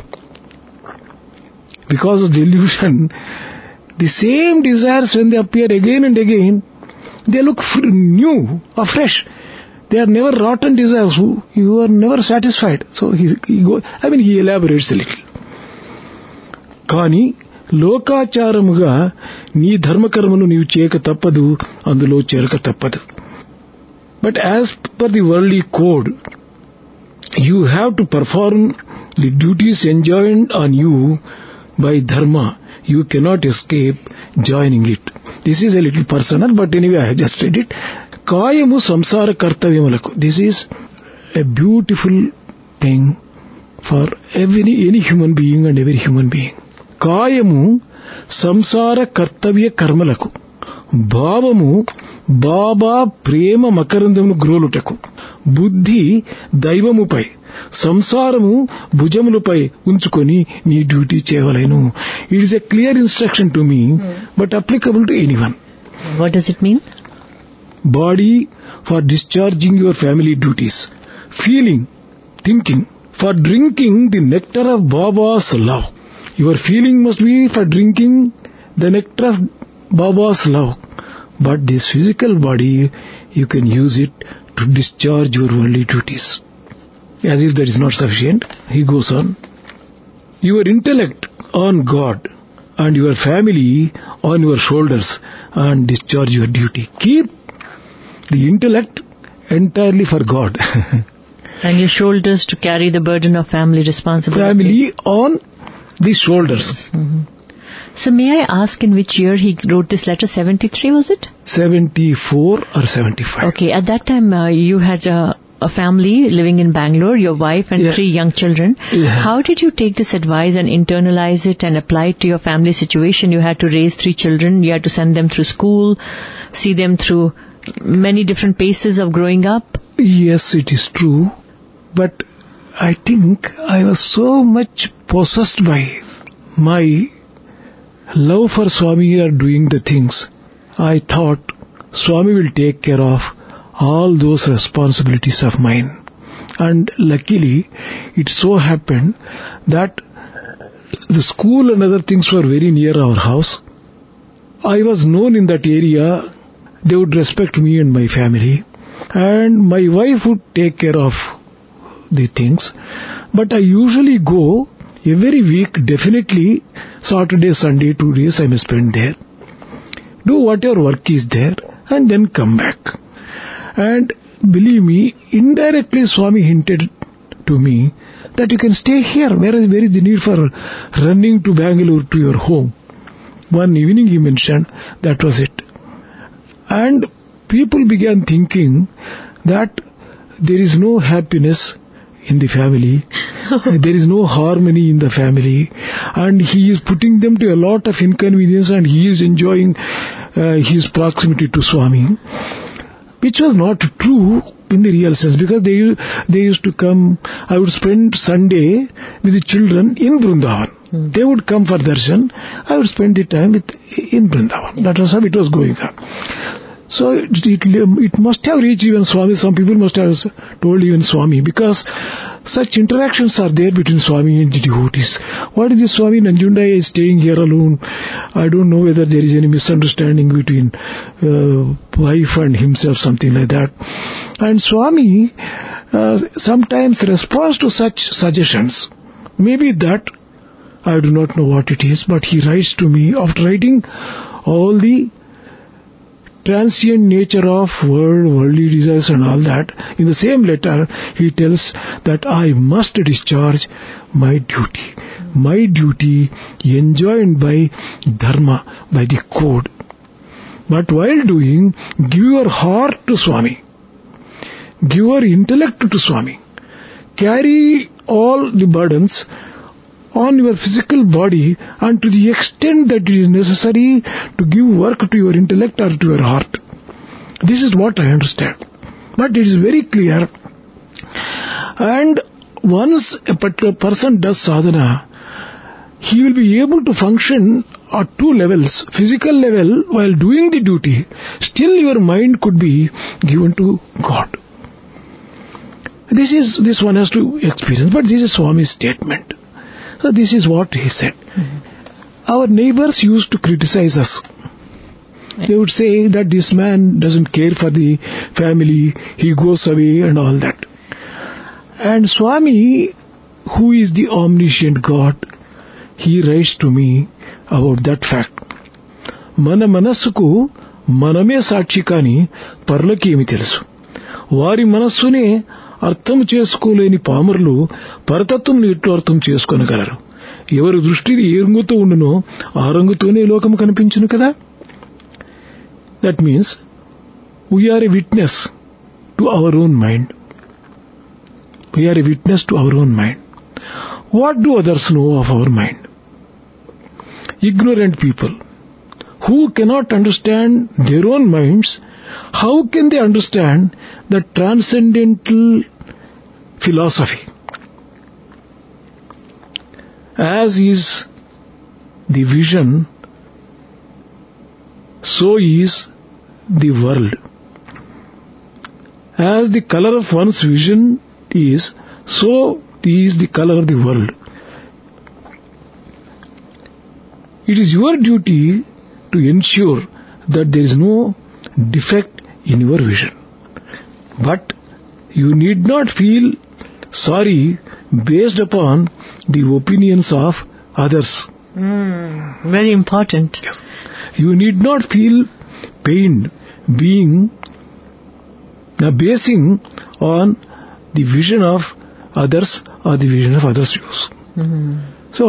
Because of delusion, the same desires, when they appear again and again, they look new or fresh. They are never rotten desires. You are never satisfied. So he, he go, I mean, he elaborates a little. Kani లోకాచారముగా నీ ధర్మకర్మను నీవు చేయక తప్పదు, అందులో చేరక తప్పదు. But as per the worldly code, you have to perform the duties enjoined on you by dharma. You cannot escape joining it. This is a little personal, but anyway I have just read it. Kayamu samsara kartavyamaలకు. This is a beautiful thing for every any human being and every human being. కాయము సంసార కర్తవ్య కర్మలకు, భావము బాబా ప్రేమ మకరందమును గ్రోలుటకు, బుద్ధి దైవముపై, సంసారము భుజములపై ఉంచుకొని నీ duty చేయవలెను. It is a clear instruction to me, but applicable to anyone. What does it mean? Body for discharging your family duties, feeling, thinking for drinking the nectar of Baba's love. Your feeling must be for drinking the nectar of Baba's love. But this physical body, you can use it to discharge your worldly duties. As if that is not sufficient, he goes on. Your intellect on God and your family on your shoulders and discharge your duty. Keep the intellect entirely for God. And your shoulders to carry the burden of family responsibility. Family on the shoulders. Mm-hmm. So may I ask in which year he wrote this letter? seventy-three was it? seventy-four or seventy-five. Okay, at that time uh, you had uh, a family living in Bangalore, your wife and yeah. three young children. Yeah. How did you take this advice and internalize it and apply it to your family situation? You had to raise three children, you had to send them through school, see them through many different paces of growing up. Yes, it is true. But I think I was so much possessed by my love for Swami or doing the things. I thought Swami will take care of all those responsibilities of mine. And luckily, it so happened that the school and other things were very near our house. I was known in that area. They would respect me and my family. And my wife would take care of the things. But I usually go every week, definitely Saturday, Sunday, two days I may spend there. Do whatever work is there and then come back. And believe me, indirectly Swami hinted to me that you can stay here. Where is, where is the need for running to Bangalore to your home? One evening he mentioned that was it. And people began thinking that there is no happiness in the family, there is no harmony in the family, and he is putting them to a lot of inconvenience, and he is enjoying uh, his proximity to Swami, which was not true in the real sense, because they they used to come. I would spend Sunday with the children in Vrindavan. Hmm. They would come for darshan. I would spend the time with in Vrindavan. That was how it was going on. So it, it, it must have reached even Swami. Some people must have told even Swami, because such interactions are there between Swami and the devotees. What is this Swami Nanjunda is staying here alone? I don't know whether there is any misunderstanding between uh, wife and himself, something like that. And Swami uh, sometimes responds to such suggestions. Maybe that, I do not know what it is, but he writes to me after writing all the transient nature of world, worldly desires and all that. In the same letter, he tells that I must discharge my duty. My duty enjoined by dharma, by the code. But while doing, give your heart to Swami. Give your intellect to Swami. Carry all the burdens on your physical body, and to the extent that it is necessary to give work to your intellect or to your heart. This is what I understand. But it is very clear. And once a particular person does sadhana, he will be able to function at two levels. Physical level, while doing the duty, still your mind could be given to God. This is, this one has to experience, but this is Swami's statement. So this is what he said. Mm-hmm. Our neighbors used to criticize us. They would say that this man doesn't care for the family, he goes away and all that. And Swami, who is the omniscient God, he writes to me about that fact. Mana manassuku maname sakshi kani parlaki emi telusu. Vari manassune అర్థం చేసుకోలేని పామరులు పరతత్వం ఎట్లు అర్థం చేసుకోనగలరు. ఎవరి దృష్టిని ఏ రంగుతో ఉండునో ఆ రంగుతోనే లోకము కనిపించును కదా. That means we are a witness to our own mind. We are a witness to our own mind. What do others know of our mind? Ignorant people who cannot understand their own minds, how can they understand the transcendental philosophy? As is the vision, so is the world. As the color of one's vision is, so is the color of the world. It is your duty to ensure that there is no defect in your vision. But you need not feel sorry based upon the opinions of others. Mm, very important. Yes. You need not feel pained being uh, basing on the vision of others or the vision of others' views. Mm. So,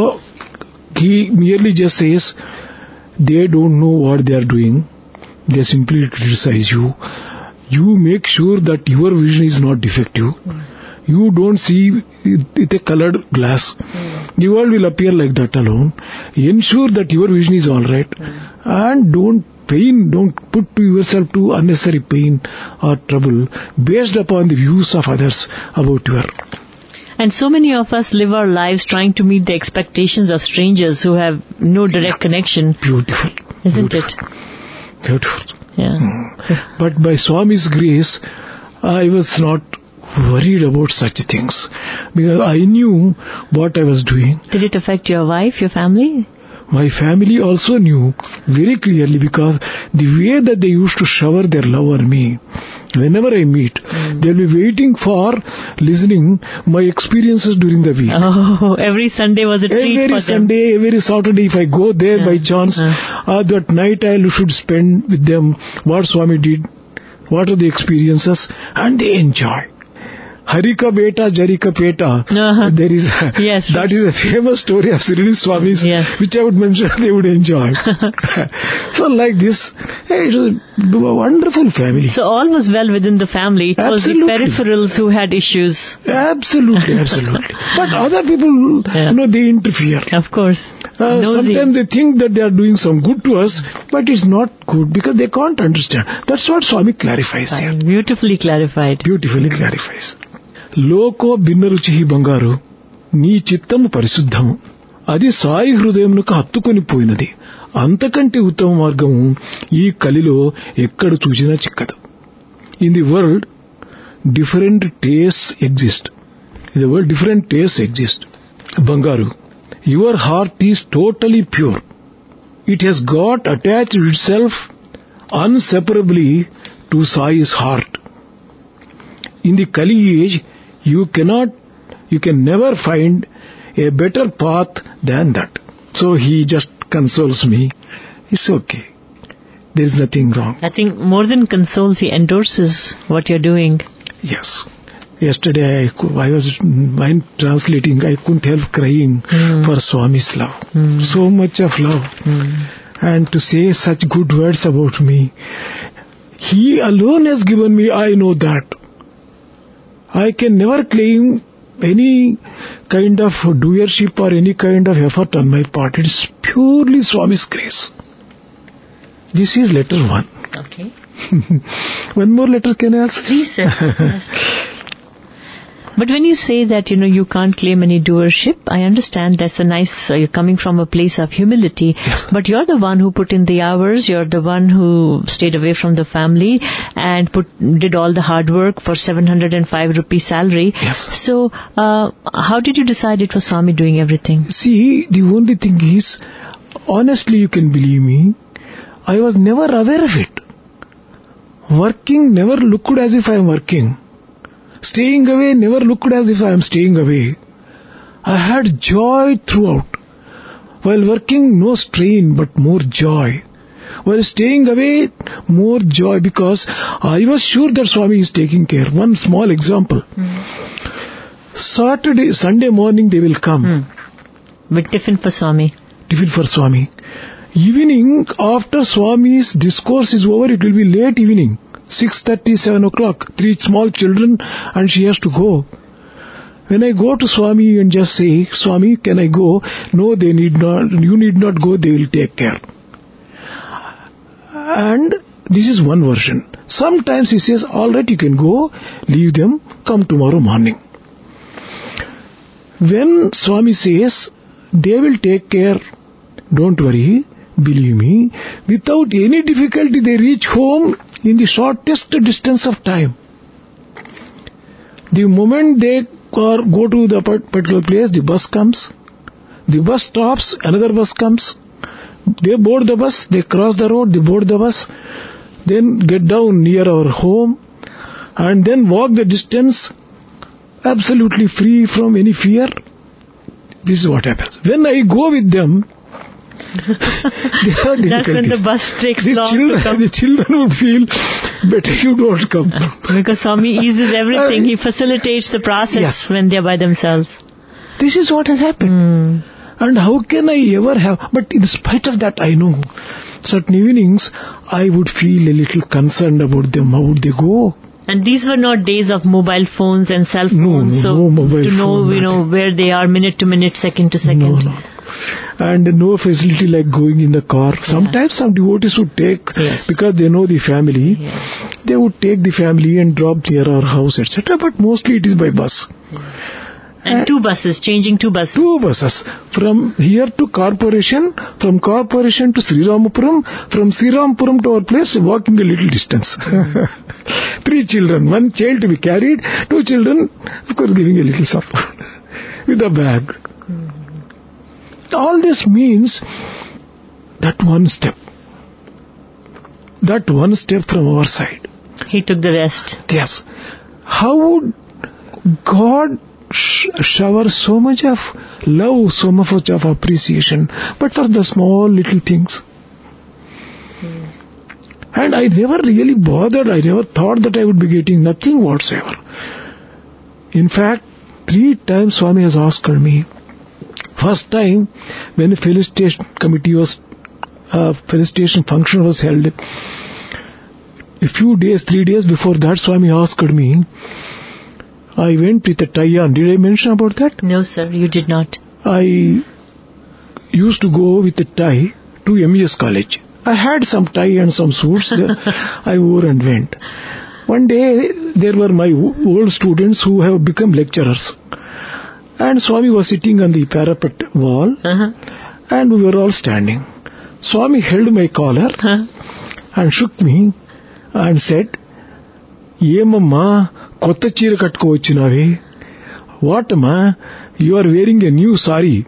he merely just says, they don't know what they are doing. They simply criticize you. You make sure that your vision is not defective. Mm. You don't see with a colored glass. Mm. The world will appear like that alone. Ensure that your vision is all right. Mm. And don't pain, don't put to yourself to unnecessary pain or trouble based upon the views of others about your. And so many of us live our lives trying to meet the expectations of strangers who have no direct connection. Beautiful. Isn't Beautiful. it? Beautiful. Yeah. Mm. But by Swami's grace, I was not worried about such things because I knew what I was doing. Did it affect your wife, your family? My family also knew very clearly because the way that they used to shower their love on me, whenever I meet, mm. they'll be waiting for listening my experiences during the week. Oh, every Sunday was a treat every for Sunday, them. every Saturday, if I go there yeah. by chance, uh. Uh, that night I should spend with them what Swami did, what are the experiences, and they enjoy. Harika Beta, Jarika Peta. Uh-huh. There is a, yes, that yes. is a famous story of Sridhar Swami's, yes. which I would mention they would enjoy. So like this, it was a wonderful family. So all was well within the family. It Absolutely. was the peripherals who had issues. Absolutely, absolutely. But other people, yeah. you know, they interfere. Of course. Uh, sometimes they think that they are doing some good to us, but it's not good because they can't understand. That's what Swami clarifies Fine. here. Beautifully clarified. Beautifully clarifies. లోకో భిన్న రుచి బంగారు నీ చిత్తము పరిశుద్ధము అది సాయి హృదయమునకు హత్తుకొని పోయినది అంతకంటే ఉత్తమ మార్గము ఈ కలిలో ఎక్కడ చూసినా చిక్కదు. In the world different tastes exist. In the world different tastes exist. బంగారు, your heart is totally pure. It has got attached itself inseparably to Sai's heart. In the Kali age you cannot, you can never find a better path than that. So he just consoles me. It's okay. There is nothing wrong. I think more than consoles, he endorses what you're doing. Yes. Yesterday I, I was while translating, I couldn't help crying mm. for Swami's love. Mm. So much of love. Mm. And to say such good words about me. He alone has given me, I know that. I can never claim any kind of doership or any kind of effort on my part. It is purely Swami's grace. This is letter one. Okay. One more letter can I ask? Please, sir. Yes. But when you say that, you know, you can't claim any doership, I understand that's a nice, uh, you're coming from a place of humility. Yes. But you're the one who put in the hours, you're the one who stayed away from the family and put did all the hard work for seven hundred five rupee salary. Yes. So, uh, how did you decide it was Swami doing everything? See, the only thing is, honestly, you can believe me, I was never aware of it. Working never looked as if I am working. Staying away never looked as if I am staying away. I had joy throughout. While working, no strain but more joy. While staying away, more joy, because I was sure that Swami is taking care. One small example. Mm. Saturday, Sunday morning they will come. Mm. With tiffin for Swami. Tiffin for Swami. Evening, after Swami's discourse is over, it will be late evening. six thirty, seven o'clock. Three small children and she has to go. When I go to Swami and just say, Swami, can I go? No, they need not. You need not go. They will take care. And this is one version. Sometimes he says, all right, you can go. Leave them. Come tomorrow morning. When Swami says, they will take care, don't worry, believe me, without any difficulty they reach home in the shortest distance of time. The moment they are, go to the particular place, the bus comes, the bus stops, another bus comes, they board the bus, they cross the road, they board the bus, then get down near our home, and then walk the distance, absolutely free from any fear. This is what happens. When I go with them, that's when the bus takes These long children, to come. The children would feel better if you don't come. Because Swami eases everything. He facilitates the process Yes. when they are by themselves. This is what has happened. Mm. And how can I ever have... But in spite of that, I know certain evenings I would feel a little concerned about them. How would they go? And these were not days of mobile phones and cell phones, No, no, so no mobile to know, phone, you know, nothing. where they are minute to minute, second to second. No, no. And no facility like going in the car. Sometimes some devotees would take, Yes. because they know the family, Yes. they would take the family and drop near our house, et cetera. But mostly it is by bus. And two buses, changing two buses. Two buses. From here to Corporation, from Corporation to Sri Ramapuram, from Sri Ramapuram to our place, walking a little distance. Three children, one child to be carried, two children, of course, giving a little supper with a bag. Mm-hmm. All this means that one step. That one step from our side. He took the rest. Yes. How would God sh- shower so much of love, so much of appreciation, but for the small little things? Hmm. And I never really bothered, I never thought that I would be getting nothing whatsoever. In fact, three times Swami has asked me. First time, when a felicitation committee was, uh, felicitation function was held, a few days, three days before that, Swami asked me, I went with a tie on. Did I mention about that? No, sir, you did not. I used to go with a tie to M E S college. I had some tie and some suits I wore and went. One day, there were my old students who have become lecturers. And Swami was sitting on the parapet wall, uh-huh. and we were all standing. Swami held my collar huh? and shook me and said, Yemamma, kotta cheera katko vachinave. What amma, you are wearing a new sari.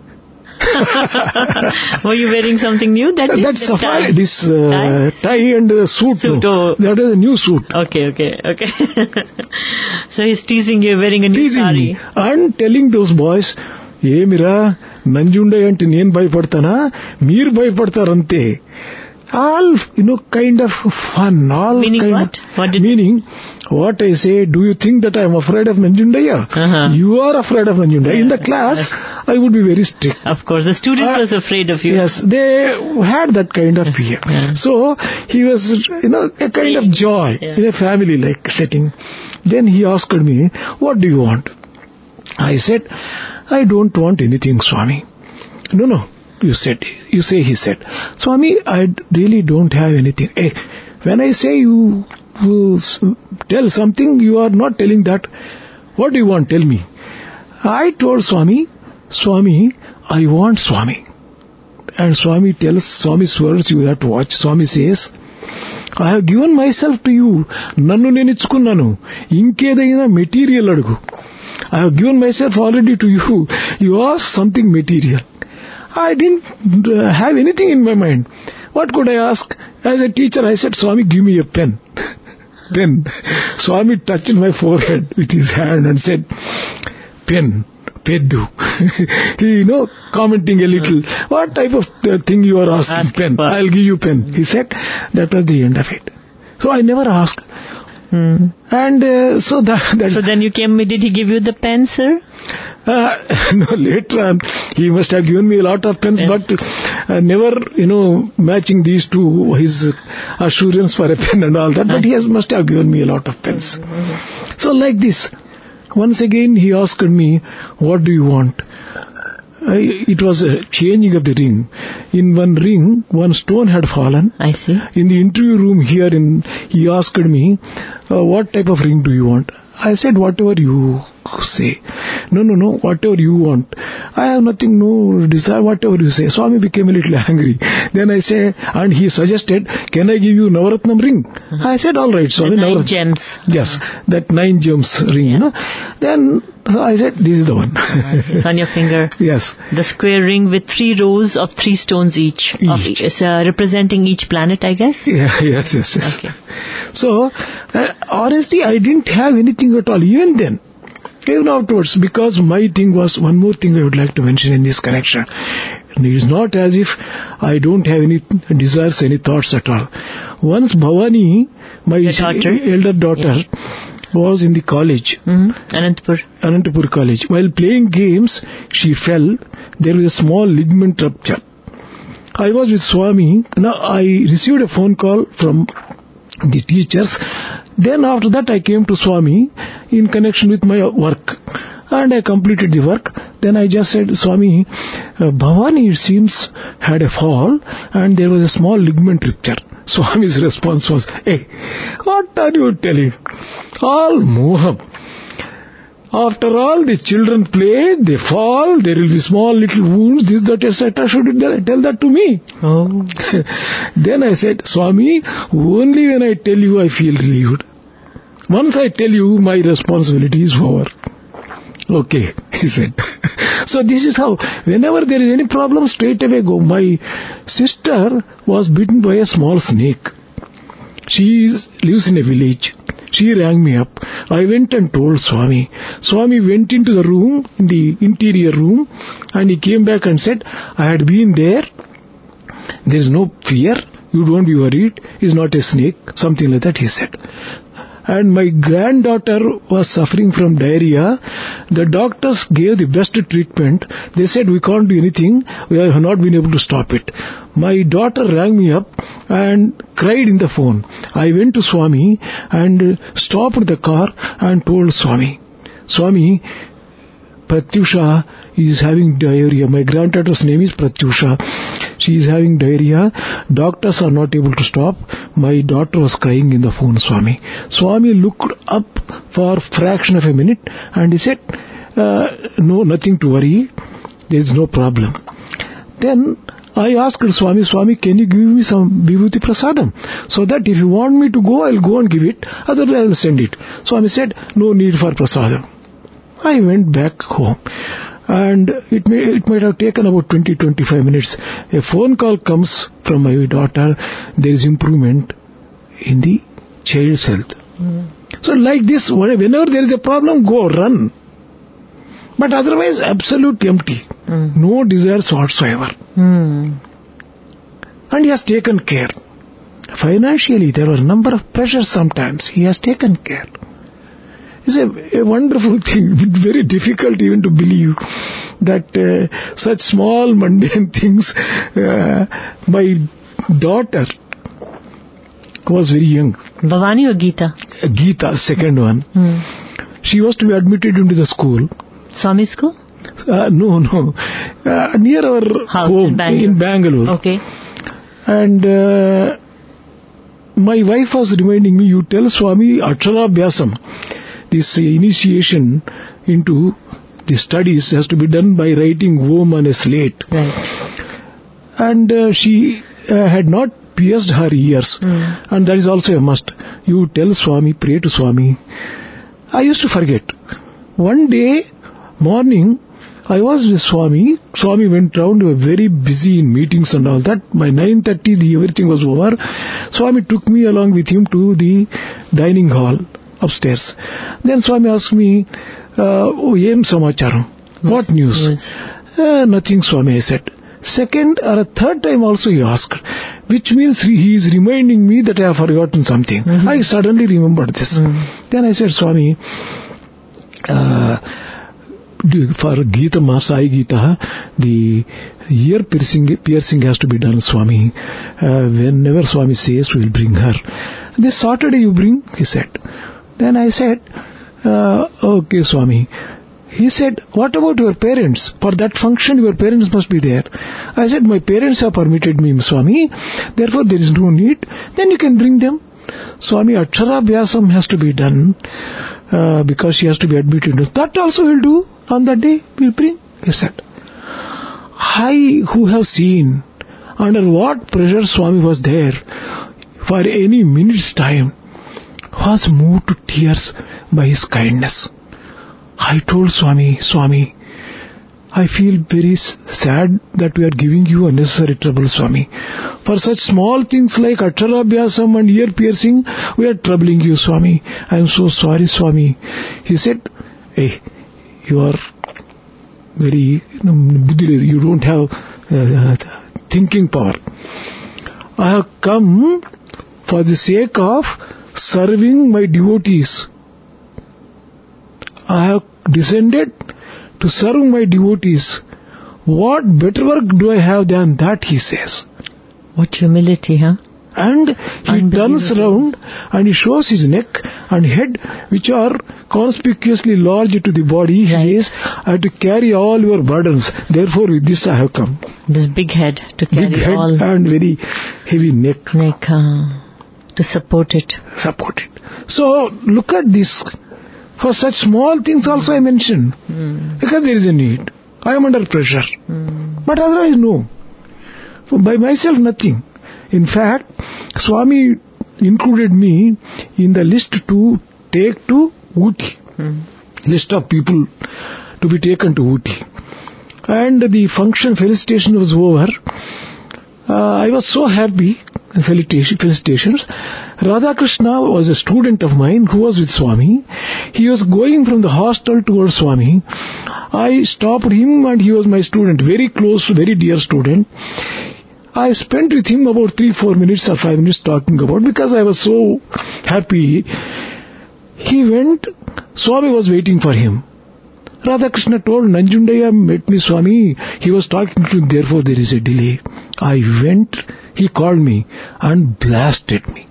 Were you wearing something new? That That's safari, this uh, tie? tie and uh, suit. suit no. oh. That is a new suit. Okay, okay, okay. So he's teasing you wearing a new teasing sari. Me. And telling those boys, Ye mira, Nanjundaya ante neen bhayapadtana, meer bhayapadtarante. All, you know, kind of fun. All Meaning kind what? What did meaning, what I say, do you think that I am afraid of Nanjundaya? Uh-huh. You are afraid of Nanjundaya. Yeah. In the class, I would be very strict. Of course, the students uh, was afraid of you. Yes, they had that kind of fear. Yeah. So, he was, you know, a kind of joy yeah. in a family-like setting. Then he asked me, what do you want? I said, I don't want anything, Swami. No, no. You said, you say, he said, Swami, I really don't have anything. Hey, when I say you, you tell something, you are not telling that. what do you want? Tell me. I told Swami, Swami, I want Swami. And Swami tells, Swami's words you have to watch. Swami says, I have given myself to you. Nannu nenu ichukunnanu. Inkedaina material adugu. I have given myself already to you. You ask something material. I didn't uh, have anything in my mind. What could I ask? As a teacher, I said, Swami, give me a pen. Pen. Swami touched my forehead with his hand and said, pen. Peddu. He, you know, commenting a little. What type of uh, thing you are asking? Ask pen. for. I'll give you pen. He said, that was the end of it. So I never asked. Hmm. And uh, so that... that So then you came, did he give you the pen, sir? Uh, no, later on, he must have given me a lot of pens, Yes. but uh, never, you know, matching these two, his assurance for a pen and all that, but he has must have given me a lot of pens. So like this, once again he asked me, what do you want? I, it was a changing of the ring. In one ring, one stone had fallen. I see. In the interview room here, in, he asked me, uh, what type of ring do you want? I said, whatever you say. No, no, no, whatever you want. I have nothing, no desire, whatever you say. Swami became a little angry. Then I said, and he suggested, can I give you Navaratnam ring? Uh-huh. I said, all right, Swami. The nine Navaratnam. gems. Yes, that nine gems ring, you know. Then so I said, this is the one. It's on your finger. Yes. The square ring with three rows of three stones each. Of Each. each uh, representing each planet, I guess? Yeah, yes, yes, yes. Okay. So, uh, honestly, I didn't have anything at all, even then. Even afterwards, because my thing was, one more thing I would like to mention in this connection. It is not as if I don't have any desires, any thoughts at all. Once Bhavani, my Your daughter? elder daughter, was in the college, Mm-hmm. Anantapur. Anantapur College. While playing games, she fell. There was a small ligament rupture. I was with Swami. Now I received a phone call from the teachers. Then after that I came to Swami in connection with my work. And I completed the work. Then I just said, Swami, uh, Bhavani, it seems, had a fall and there was a small ligament rupture. Swami's response was, hey, what are you telling? All moham. After all, the children play, they fall, there will be small little wounds, this, that, et cetera. Should you tell that to me? Oh. Then I said, Swami, only when I tell you I feel relieved. Once I tell you, my responsibility is over. Okay, he said. So this is how, whenever there is any problem, straight away go. My sister was bitten by a small snake. She is, lives in a village. She rang me up. I went and told Swami. Swami went into the room, in the interior room, and he came back and said, I had been there. There is no fear. You don't be worried. It's not a snake. Something like that, he said. And my granddaughter was suffering from diarrhea. The doctors gave the best treatment. They said, we can't do anything. We have not been able to stop it. My daughter rang me up and cried in the phone. I went to Swami and stopped the car and told Swami, Swami, Pratyusha is having diarrhea. My granddaughter's name is Pratyusha. She is having diarrhea. Doctors are not able to stop. My daughter was crying in the phone, Swami. Swami looked up for a fraction of a minute and he said, uh, no, nothing to worry. There is no problem. Then I asked Swami, Swami, can you give me some Vibhuti Prasadam? So that if you want me to go, I'll go and give it. Otherwise, I will send it. Swami said, no need for Prasadam. I went back home. And it may, it might have taken about twenty to twenty-five minutes. A phone call comes from my daughter. There is improvement in the child's health. Mm. So like this, whenever there is a problem, go, run. But otherwise, absolute empty. Mm. No desires whatsoever. Mm. And he has taken care. Financially, there were a number of pressures sometimes. He has taken care. It's a, a wonderful thing, very difficult even to believe that uh, such small mundane things. Uh, my daughter was very young. Bhavani or Geeta? Geeta, second one. Hmm. She was to be admitted into the school. Swami school? Uh, no, no. Uh, near our house home in Bangalore. in Bangalore. Okay. And uh, my wife was reminding me, you tell Swami Akshara Abhyasam. this initiation into the studies has to be done by writing Om on a slate. Right. And uh, she uh, had not pierced her ears. Mm. And that is also a must. You tell Swami, pray to Swami. I used to forget. One day, morning, I was with Swami. Swami went round, we were very busy in meetings and all that. By nine thirty, everything was over. Swami took me along with him to the dining hall upstairs. Then Swami asked me, uh, oh, Yem Samacharam. What news? Yes. Uh, nothing, Swami, I said. Second or a third time also he asked, which means he is reminding me that I have forgotten something. Mm-hmm. I suddenly remembered this. Mm. Then I said, Swami, uh, for Gita, Masai Gita, the ear piercing, piercing has to be done, Swami. Uh, whenever Swami says, we will bring her. This Saturday you bring, he said. Then I said, uh, okay, Swami. He said, what about your parents? For that function, your parents must be there. I said, my parents have permitted me, Swami. Therefore, there is no need. Then you can bring them. Swami, Aksharaabhyasam has to be done uh, because she has to be admitted. That also we'll do on that day. We'll bring. He said, I who have seen under what pressure Swami was there for any minute's time was moved to tears by his kindness. I told Swami, Swami, I feel very sad that we are giving you unnecessary trouble, Swami. For such small things like Aksharaabhyasam and ear piercing, we are troubling you, Swami. I am so sorry, Swami. He said, hey, you are very, you don't have uh, thinking power. I have come for the sake of serving my devotees. I have descended to serve my devotees. What better work do I have than that, he says. What humility, huh? And he turns around and he shows his neck and head, which are conspicuously large to the body. He right. says, I have to carry all your burdens. Therefore, with this I have come. This big head to carry big head all. And very heavy neck. Neck, uh, to support it. Support it. So, look at this. For such small things also I mention. Mm. Because there is a need. I am under pressure. Mm. But otherwise, no. For by myself, nothing. In fact, Swami included me in the list to take to Ooty. Mm. List of people to be taken to Ooty. And the function, felicitation was over. Uh, I was so happy. Felicitations. Radhakrishna was a student of mine who was with Swami. He was going from the hostel towards Swami. I stopped him and he was my student, very close, very dear student. I spent with him about three, four minutes or five minutes talking about because I was so happy. He went, Swami was waiting for him. Radhakrishna told Nanjundaya met me, Swami. He was talking to him, therefore there is a delay. I went, he called me and blasted me.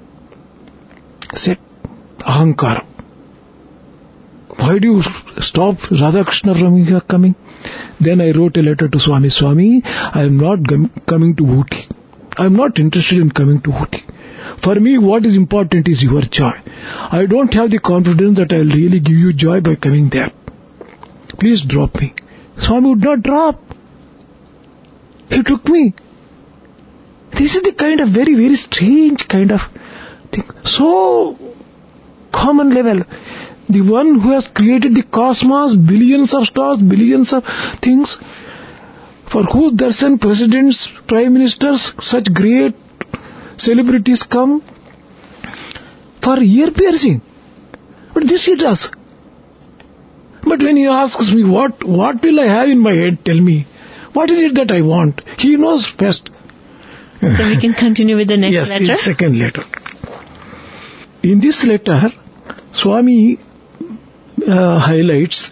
Said, Ahankar, why do you stop Radhakrishna from coming? Then I wrote a letter to Swami. Swami, I am not coming to Ooty. I am not interested in coming to Ooty. For me, what is important is your joy. I don't have the confidence that I will really give you joy by coming there. Please drop me. Swami would not drop. He took me. This is the kind of very, very strange kind of thing. So common level. The one who has created the cosmos, billions of stars, billions of things, for whose darshan presidents, prime ministers, such great celebrities come for ear piercing. But this he does. But when he asks me, what, what will I have in my head, tell me. What is it that I want? He knows best. So we can continue with the next yes, letter? Yes, second letter. In this letter, Swami uh, highlights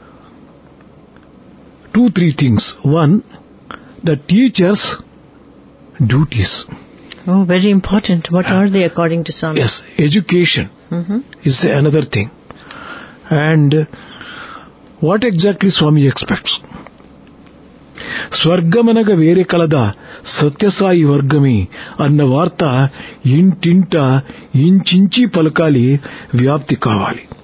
two, three things. One, the teacher's duties. Oh, very important. What are they according to Swami? Yes, education mm-hmm. is another thing. And what exactly Swami expects? ಸ್ವರ್ಗಮನಗ ವೇರೆ ಕಲದ ಸತ್ಯಸಾಯಿ ವರ್ಗಮಿ అన్న వార్త ఇంటింట ఇంచించి పలకాలి వ్యాప్తి కావాలి.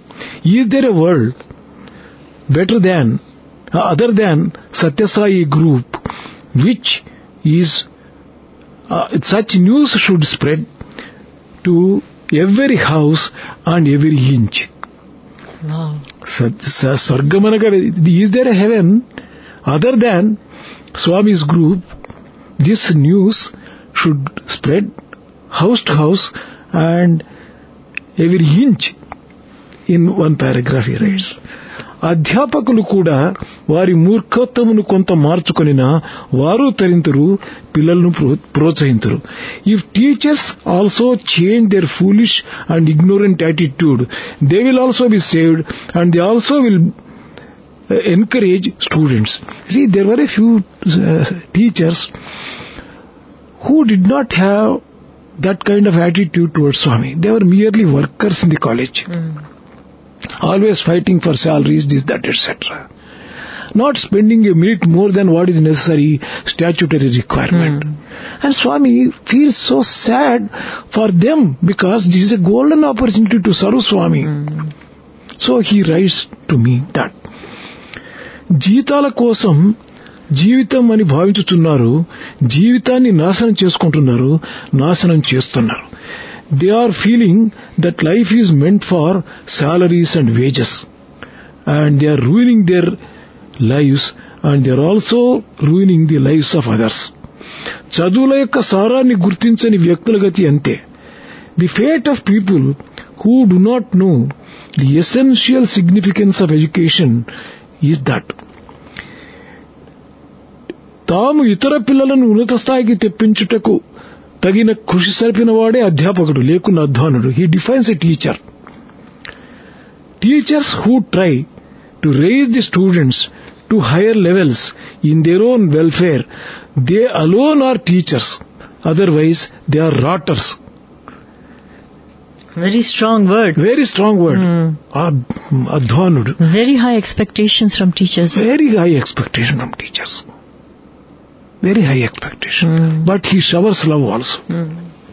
Is there a world better than, uh, other than Satya Sai group, which is, uh, such news should spread to every house and every inch. Wow. Sargamanaga, is there a heaven other than Swami's group? This news should spread house to house and every inch. In one paragraph he writes, అధ్యాపకులు కూడా వారి మూర్ఖత్వమును కొంత మార్చుకొనినా వారు తరింతురు, పిల్లలను ప్రోత్సహింతురు. If teachers also change their foolish and ignorant attitude, they will also be saved and they also will encourage students. See, there were a few uh, teachers who did not have that kind of attitude towards Swami. They were merely workers in the college. Mm. Always fighting for salaries, this, that, et cetera. Not spending a minute more than what is necessary, statutory requirement. Mm. And Swami feels so sad for them because this is a golden opportunity to serve Swami. Mm. So he writes to me that జీతాల కోసం జీవితం అని భావించుతున్నారు, జీవితాన్ని నాశనం చేసుకుంటున్నారు, నాశనం చేస్తున్నారు. They are feeling that life is meant for salaries and wages and they are ruining their lives and they are also ruining the lives of others. చదువుల యొక్క సారాన్ని గుర్తించని వ్యక్తుల గతి అంతే. The fate of people who do not know the essential significance of education is that తాము ఇతర పిల్లలను ఉన్నత స్థాయికి తెప్పించుటకు తగిన కృషి సరిపిన వాడే అధ్యాపకుడు, లేకున్న అధ్వానుడు. He defines a teacher. Teachers who try to raise the students to higher levels in their own welfare, they alone are teachers, otherwise they are rotters. Very strong word. Very strong word. Mm. Adhvanudu. Very high expectations from teachers. Very high expectation from teachers. Very high expectation. Mm. But he showers love also. Mm.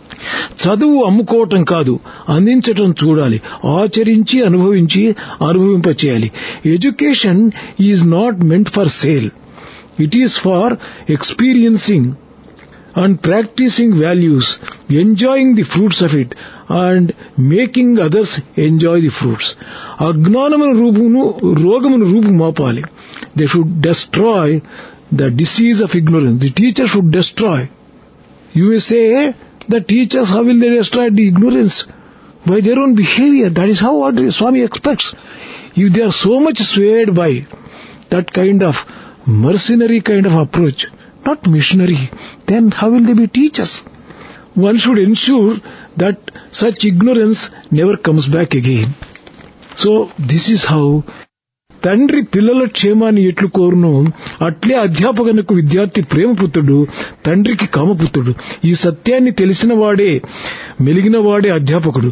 చదువు అమ్ముకోవటం కాదు, అందించటం చూడాలి, ఆచరించి అనుభవించి అనుభవింపచేయాలి. Education is not meant for sale. It is for experiencing and practicing values, enjoying the fruits of it and making others enjoy the fruits. Agnanamanu roopunu rogamanu roopu maapali. They should destroy the disease of ignorance. The teacher should destroy. You may say, the teachers, how will they destroy the ignorance? By their own behavior. That is how what Swami expects. If they are so much swayed by that kind of mercenary kind of approach, not missionary, then how will they be teachers? One should ensure that such ignorance never comes back again. So this is how తండ్రి పిల్లల క్షేమాన్ని ఎట్లు కోరును అట్లే అధ్యాపకునకు విద్యార్థి ప్రేమపుత్రుడు, తండ్రికి కామపుత్రుడు. ఈ సత్యాన్ని తెలిసిన వాడే మెలిగిన వాడే అధ్యాపకుడు,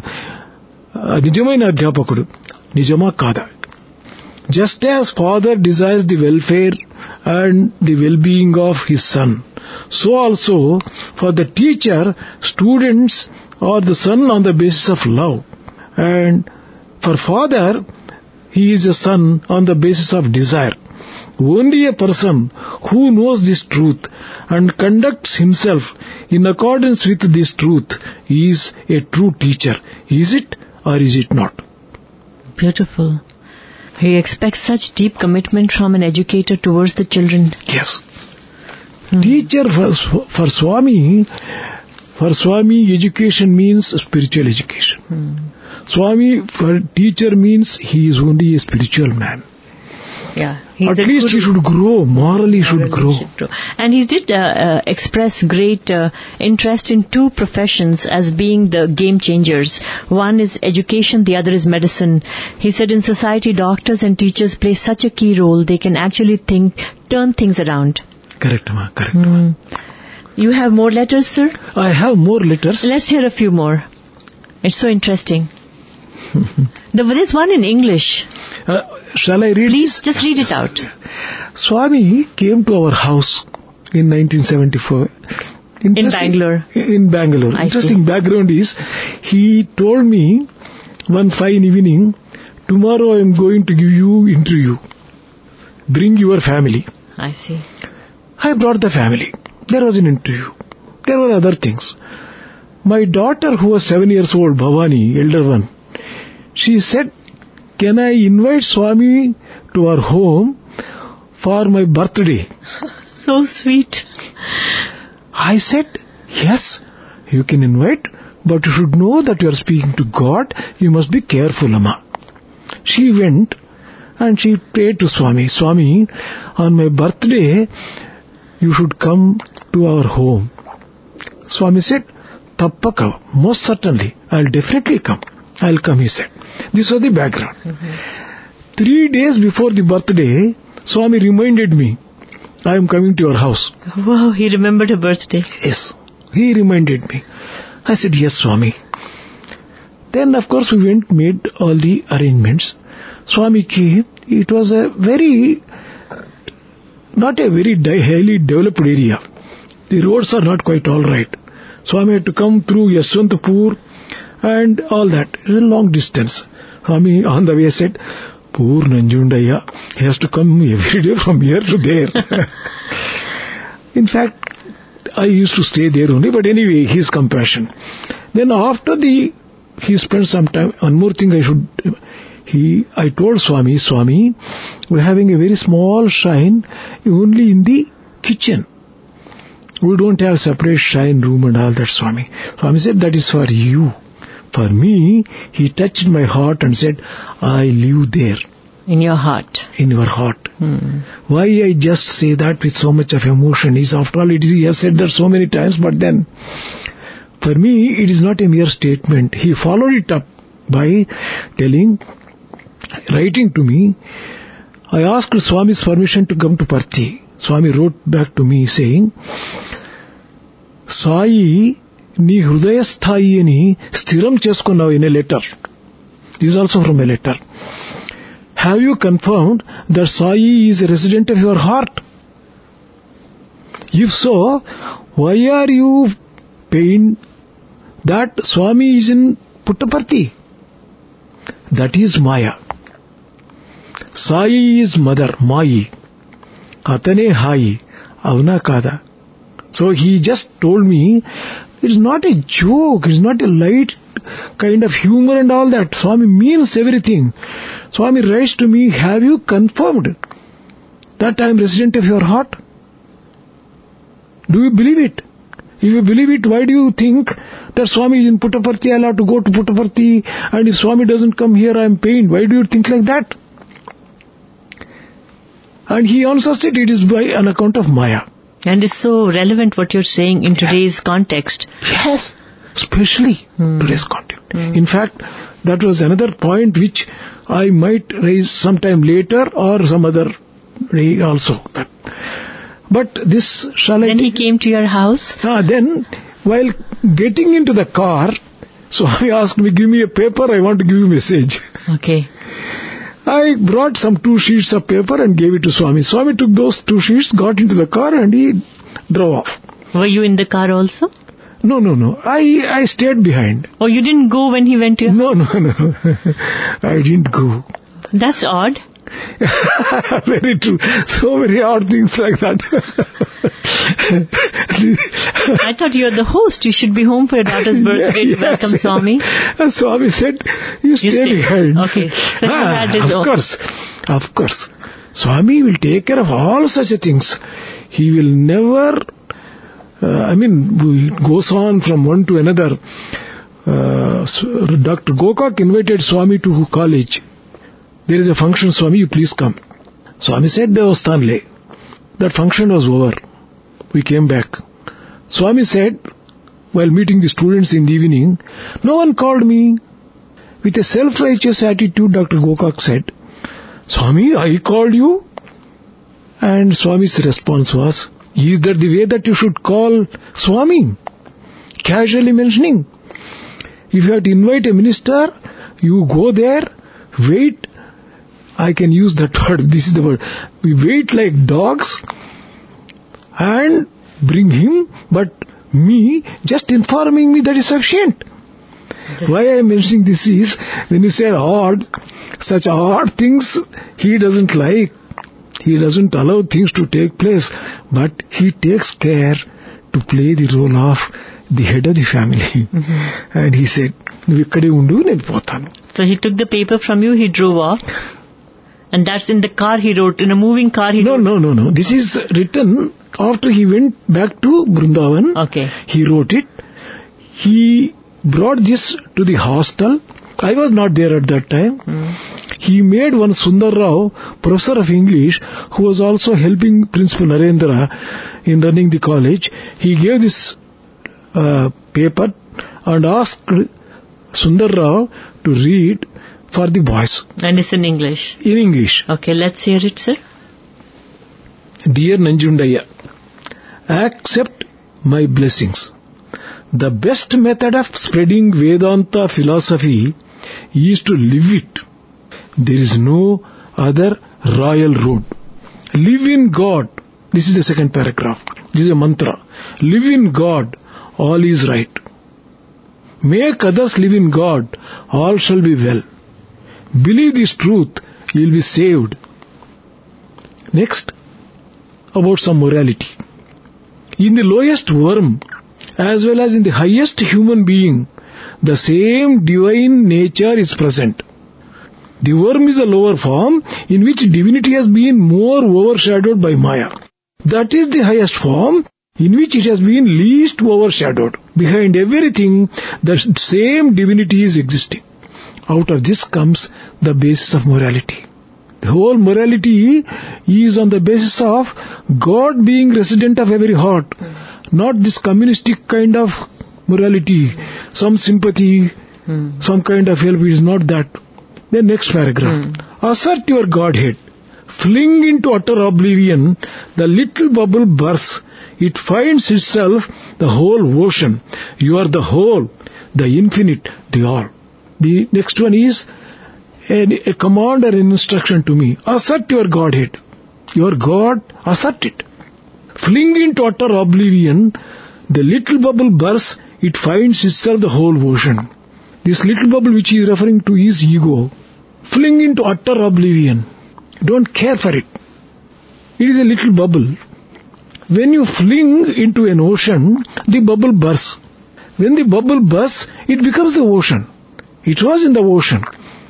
నిజమైన అధ్యాపకుడు. నిజమా కాదా? Just as father desires the welfare and the well-being of his son, so also for the teacher, students are the son on the basis of love. And for father, he is a son on the basis of desire. Only a person who knows this truth and conducts himself in accordance with this truth is a true teacher. Is it or is it not? Beautiful. He expects such deep commitment from an educator towards the children. Yes. Hmm. Teacher for, for Swami, for Swami, education means spiritual education. Hmm. Swami, for teacher means he is only a spiritual man. Yeah. At least he should grow, morally should grow. Should grow. And he did uh, uh, express great uh, interest in two professions as being the game changers. One is education, the other is medicine. He said in society, doctors and teachers play such a key role, they can actually think, turn things around. Correct, ma, correct. Mm. You have more letters, sir? I have more letters. Let's hear a few more. It's so interesting. There is one in English. Uh, shall I read? Please, just read it out. Swami came to our house in nineteen seventy-four. In Bangalore. In Bangalore. I Interesting see. background is, he told me one fine evening tomorrow I am going to give you interview. Bring your family. I see. I brought the family. There was an interview. There were other things. My daughter, who was seven years old, Bhavani, elder one, she said, can I invite Swami to our home for my birthday? So sweet. I said, yes, you can invite, but you should know that you are speaking to God. You must be careful, Amma. She went and she prayed to Swami, Swami, on my birthday, you should come to our home. Swami said, Tappaka, most certainly, I'll definitely come. I'll come, he said. This was the background. Mm-hmm. Three days before the birthday, Swami reminded me, I am coming to your house. Wow, he remembered her birthday. Yes, he reminded me. I said, yes, Swami. Then, of course, we went, made all the arrangements. Swami came. It was a very, not a very di- highly developed area. The roads are not quite all right. Swami had to come through Yaswantapur and all that. It was a long distance. Swami on the way said, poor Nanjundaya, he has to come every day from here to there. In fact, I used to stay there only, but anyway, his compassion. Then after the, he spent some time, one more thing I should, he, I told Swami, Swami, we're having a very small shrine only in the kitchen. We don't have separate shrine room and all that, Swami. Swami said, that is for you. For me, he touched my heart and said, I live there. In your heart. In your heart. Hmm. Why I just say that with so much of emotion is, after all, it is, he has said that so many times, but then, for me, it is not a mere statement. He followed it up by telling, writing to me, I asked Swami's permission to come to Parthi. Swami wrote back to me saying, Sai, ni hrudayasthayi ani stiram cheskunnava, in a letter. This is also from a letter. Have you confirmed that Sai is a resident of your heart? If so, why are you pained that Swami is in Puttaparthi? That is Maya. Sai is mother, Mai. Atane Hai, Avna Kada. So he just told me, it's not a joke, it's not a light kind of humor and all that. Swami means everything. Swami writes to me, have you confirmed that I am resident of your heart? Do you believe it? If you believe it, why do you think that Swami is in Puttaparthi, I'll have to go to Puttaparthi, and if Swami doesn't come here, I am pained? Why do you think like that? And he answers it, it is by an account of Maya. And it's so relevant what you're saying in today's context. Yes, especially Hmm. today's context. Hmm. In fact, that was another point which I might raise sometime later or some other day also. But, but this shall I... Then he came to your house? Ah, then, while getting into the car, Swami asked me, give me a paper, I want to give you a message. Okay. I brought some two sheets of paper and gave it to Swami. Swami took those two sheets, got into the car and he drove off. Were you in the car also? No, no, no. I, I stayed behind. Oh, you didn't go when he went to your No, no, no. I didn't go. That's odd. Very true. So many odd things like that. I thought you were the host. You should be home for your daughter's birthday to Yes. welcome Swami. And Swami said, you stay, stay. behind. Okay. So he Ah, had his of own- course. Of course. Swami will take care of all such things. He will never... Uh, I mean, it goes on from one to another. Uh, Doctor Gokak invited Swami to college. There is a function, Swami, you please come. Swami said, Devastanle. That function was over. We came back. Swami said, while meeting the students in the evening, no one called me. With a self-righteous attitude, Doctor Gokak said, Swami, I called you? And Swami's response was, is that the way that you should call Swami? Casually mentioning. If you have to invite a minister, you go there, wait. I can use that word, this is the word. We wait like dogs and bring him, but me just informing me that is sufficient. Why I am mentioning this is, when you said odd, Such odd things he doesn't like. He doesn't allow things to take place, but he takes care to play the role of the head of the family. Mm-hmm. And he said, so he took the paper from you, he drove off. And that's in the car he wrote, in a moving car he no, wrote. No, no, no, no. This is written after he went back to Vrindavan. Okay. He wrote it. He brought this to the hostel. I was not there at that time. Mm. He made one Sundar Rao, professor of English, who was also helping Principal Narendra in running the college. He gave this uh, paper and asked Sundar Rao to read for the boys. And it's in English? In English. Okay, let's hear it, sir. Dear Nanjundaya, accept my blessings. The best method of spreading Vedanta philosophy is to live it. There is no other royal road. Live in God. This is the second paragraph. This is a mantra. Live in God. All is right. Make others live in God. All shall be well. Believe this truth. You will be saved. Next, about some morality. In the lowest worm, as well as in the highest human being, the same divine nature is present. The worm is a lower form in which divinity has been more overshadowed by Maya. That is the highest form in which it has been least overshadowed. Behind everything, the same divinity is existing. Out of this comes the basis of morality. The whole morality is on the basis of God being resident of every heart. Not this communistic kind of morality, some sympathy, hmm. some kind of help. It is not that. The next paragraph. Hmm. Assert your Godhead. Fling into utter oblivion, the little bubble bursts. It finds itself the whole ocean. You are the whole, the infinite, the all. The next one is a, a command or an instruction to me. Assert your Godhead. Your God, assert it. Fling into utter oblivion, the little bubble bursts, it finds itself the whole ocean. This little bubble which he is referring to is ego. Fling into utter oblivion. Don't care for it. It is a little bubble. When you fling into an ocean, the bubble bursts. When the bubble bursts, it becomes the ocean. It was in the ocean.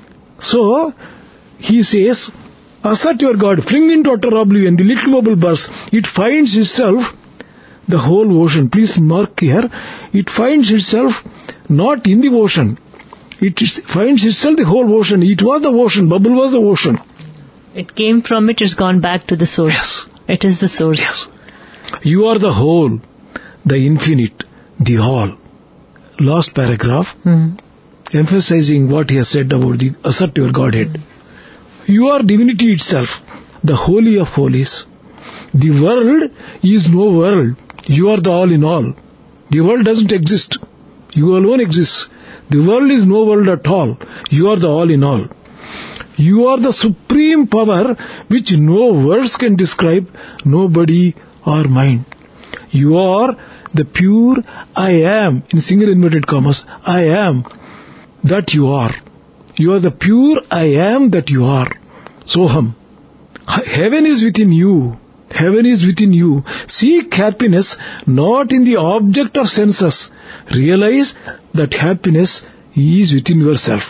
So, he says, assert your God, fling into utter oblivion, the little bubble bursts, it finds itself the whole ocean. Please mark here, it finds itself not in the ocean. It is, finds itself the whole ocean. It was the ocean, bubble was the ocean. It came from it, it's gone back to the source. Yes. It is the source. Yes. You are the whole, the infinite, the all. Last paragraph, hmm. emphasizing what he has said about the assert your Godhead. You are divinity itself, the holy of holies. The world is no world. You are the all in all. The world doesn't exist. You alone exist. The world is no world at all. You are the all in all. You are the supreme power which no words can describe, nobody or mind. You are the pure I am, in single inverted commas, I am that you are. You are the pure I am that you are. Soham. Heaven is within you. Heaven is within you. Seek happiness not in the object of senses. Realize that happiness is within yourself.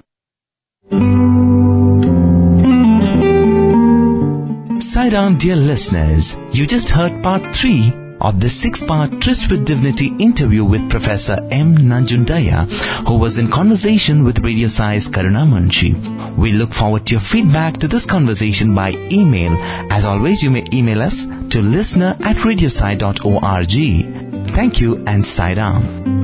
Sai Ram, dear listeners, you just heard part three of the six-part Tryst with Divinity interview with Professor M. Nanjundaya, who was in conversation with Radio Sai's Karuna Munshi. We look forward to your feedback to this conversation by email. As always, you may email us to listener at radiosai dot org. Thank you and Sai Ram.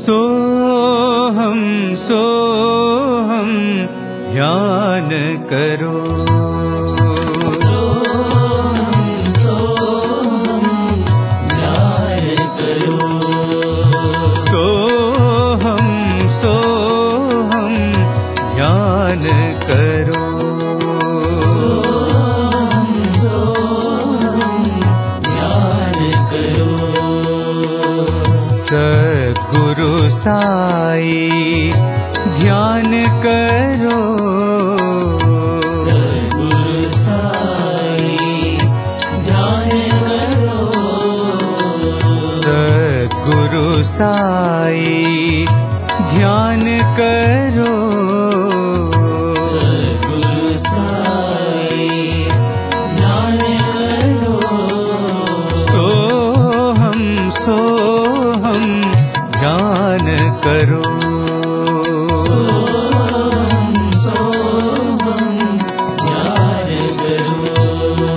सोहम सोहम ध्यान करो, सोहम सोहम ध्यान करो, सोहम सोहम ध्यान करो, सोहम सोहम ध्यान करो। सद्गुरु साई ध्यान करो, सद्गुरु साई ध्यान करो, सद्गुरु साई ध्यान करो, सद्गुरु साई ध्यान करो। सोहम सोहम ध्यान करो, सोहम सोहम ध्यान करो,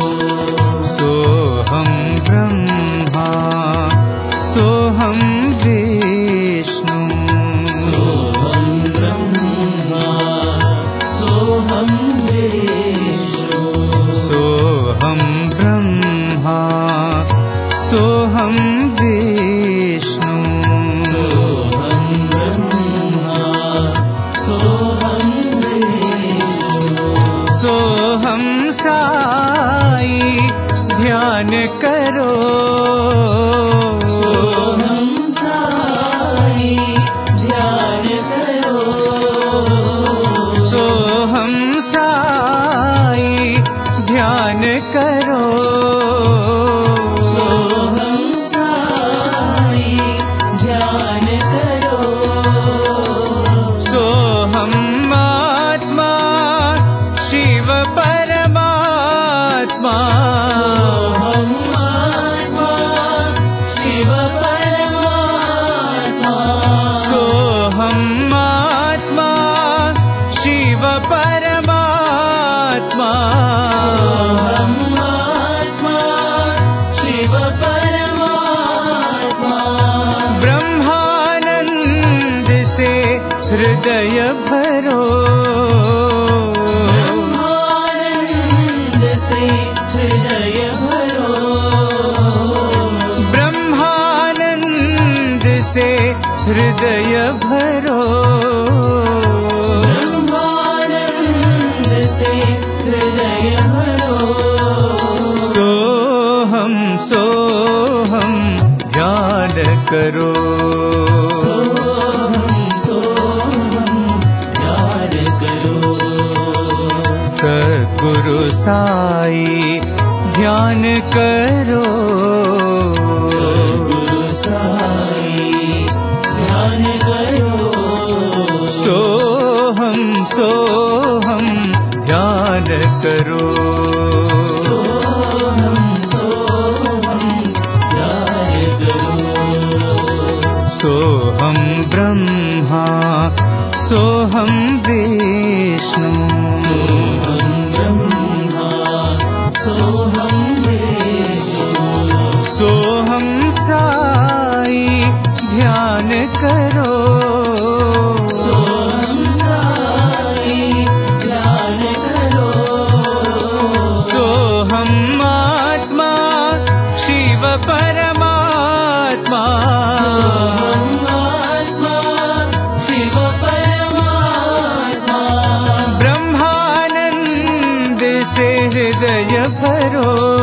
सोहम ब्रह्मा सोहम विष्णु, सोहम ब्रह्मा सोहम विष्णु, सोहम ब्रह्मा सोहम विष्णु, सोहम ब्रह्मा सोहम विष्णु, सोहम साई ध्यान करो, सोहम साई ध्यान करो, सोहम साई ध्यान करो, सोहम साई ध्यान करो, सोहम आत्मा शिव परमात्मा, सोहम आत्मा शिव परमात्मा, सोहम आत्मा शिव परमात्मा, सोहम आत्मा शिव परमात्मा, ब्रह्मानंद से हृदय भरो, ब्रह्मानंद से हृदय भरो, ब्रह्मानंद से हृदय भरो, ब्रह्मानंद से हृदय भरो, सोहम सोहम ध्यान करो, सोहम सोहम ध्यान करो, सद्गुरु साई ध्यान करो, सद्गुरु साई ध्यान करो, सोहम सोहम ध्यान करो, सोहम सोहम ध्यान करो, सोहम ब्रह्मा सोहम विष्णु, सोहम ब्रह्मा सोहम विष्णु, सोहम साई ध्यान करो, सोहम साई ध्यान करो, सोहम आत्मा शिव परमात्मा, सोहम आत्मा शिव परमात्मा, ब्रह्मानंद से हृदय भरो,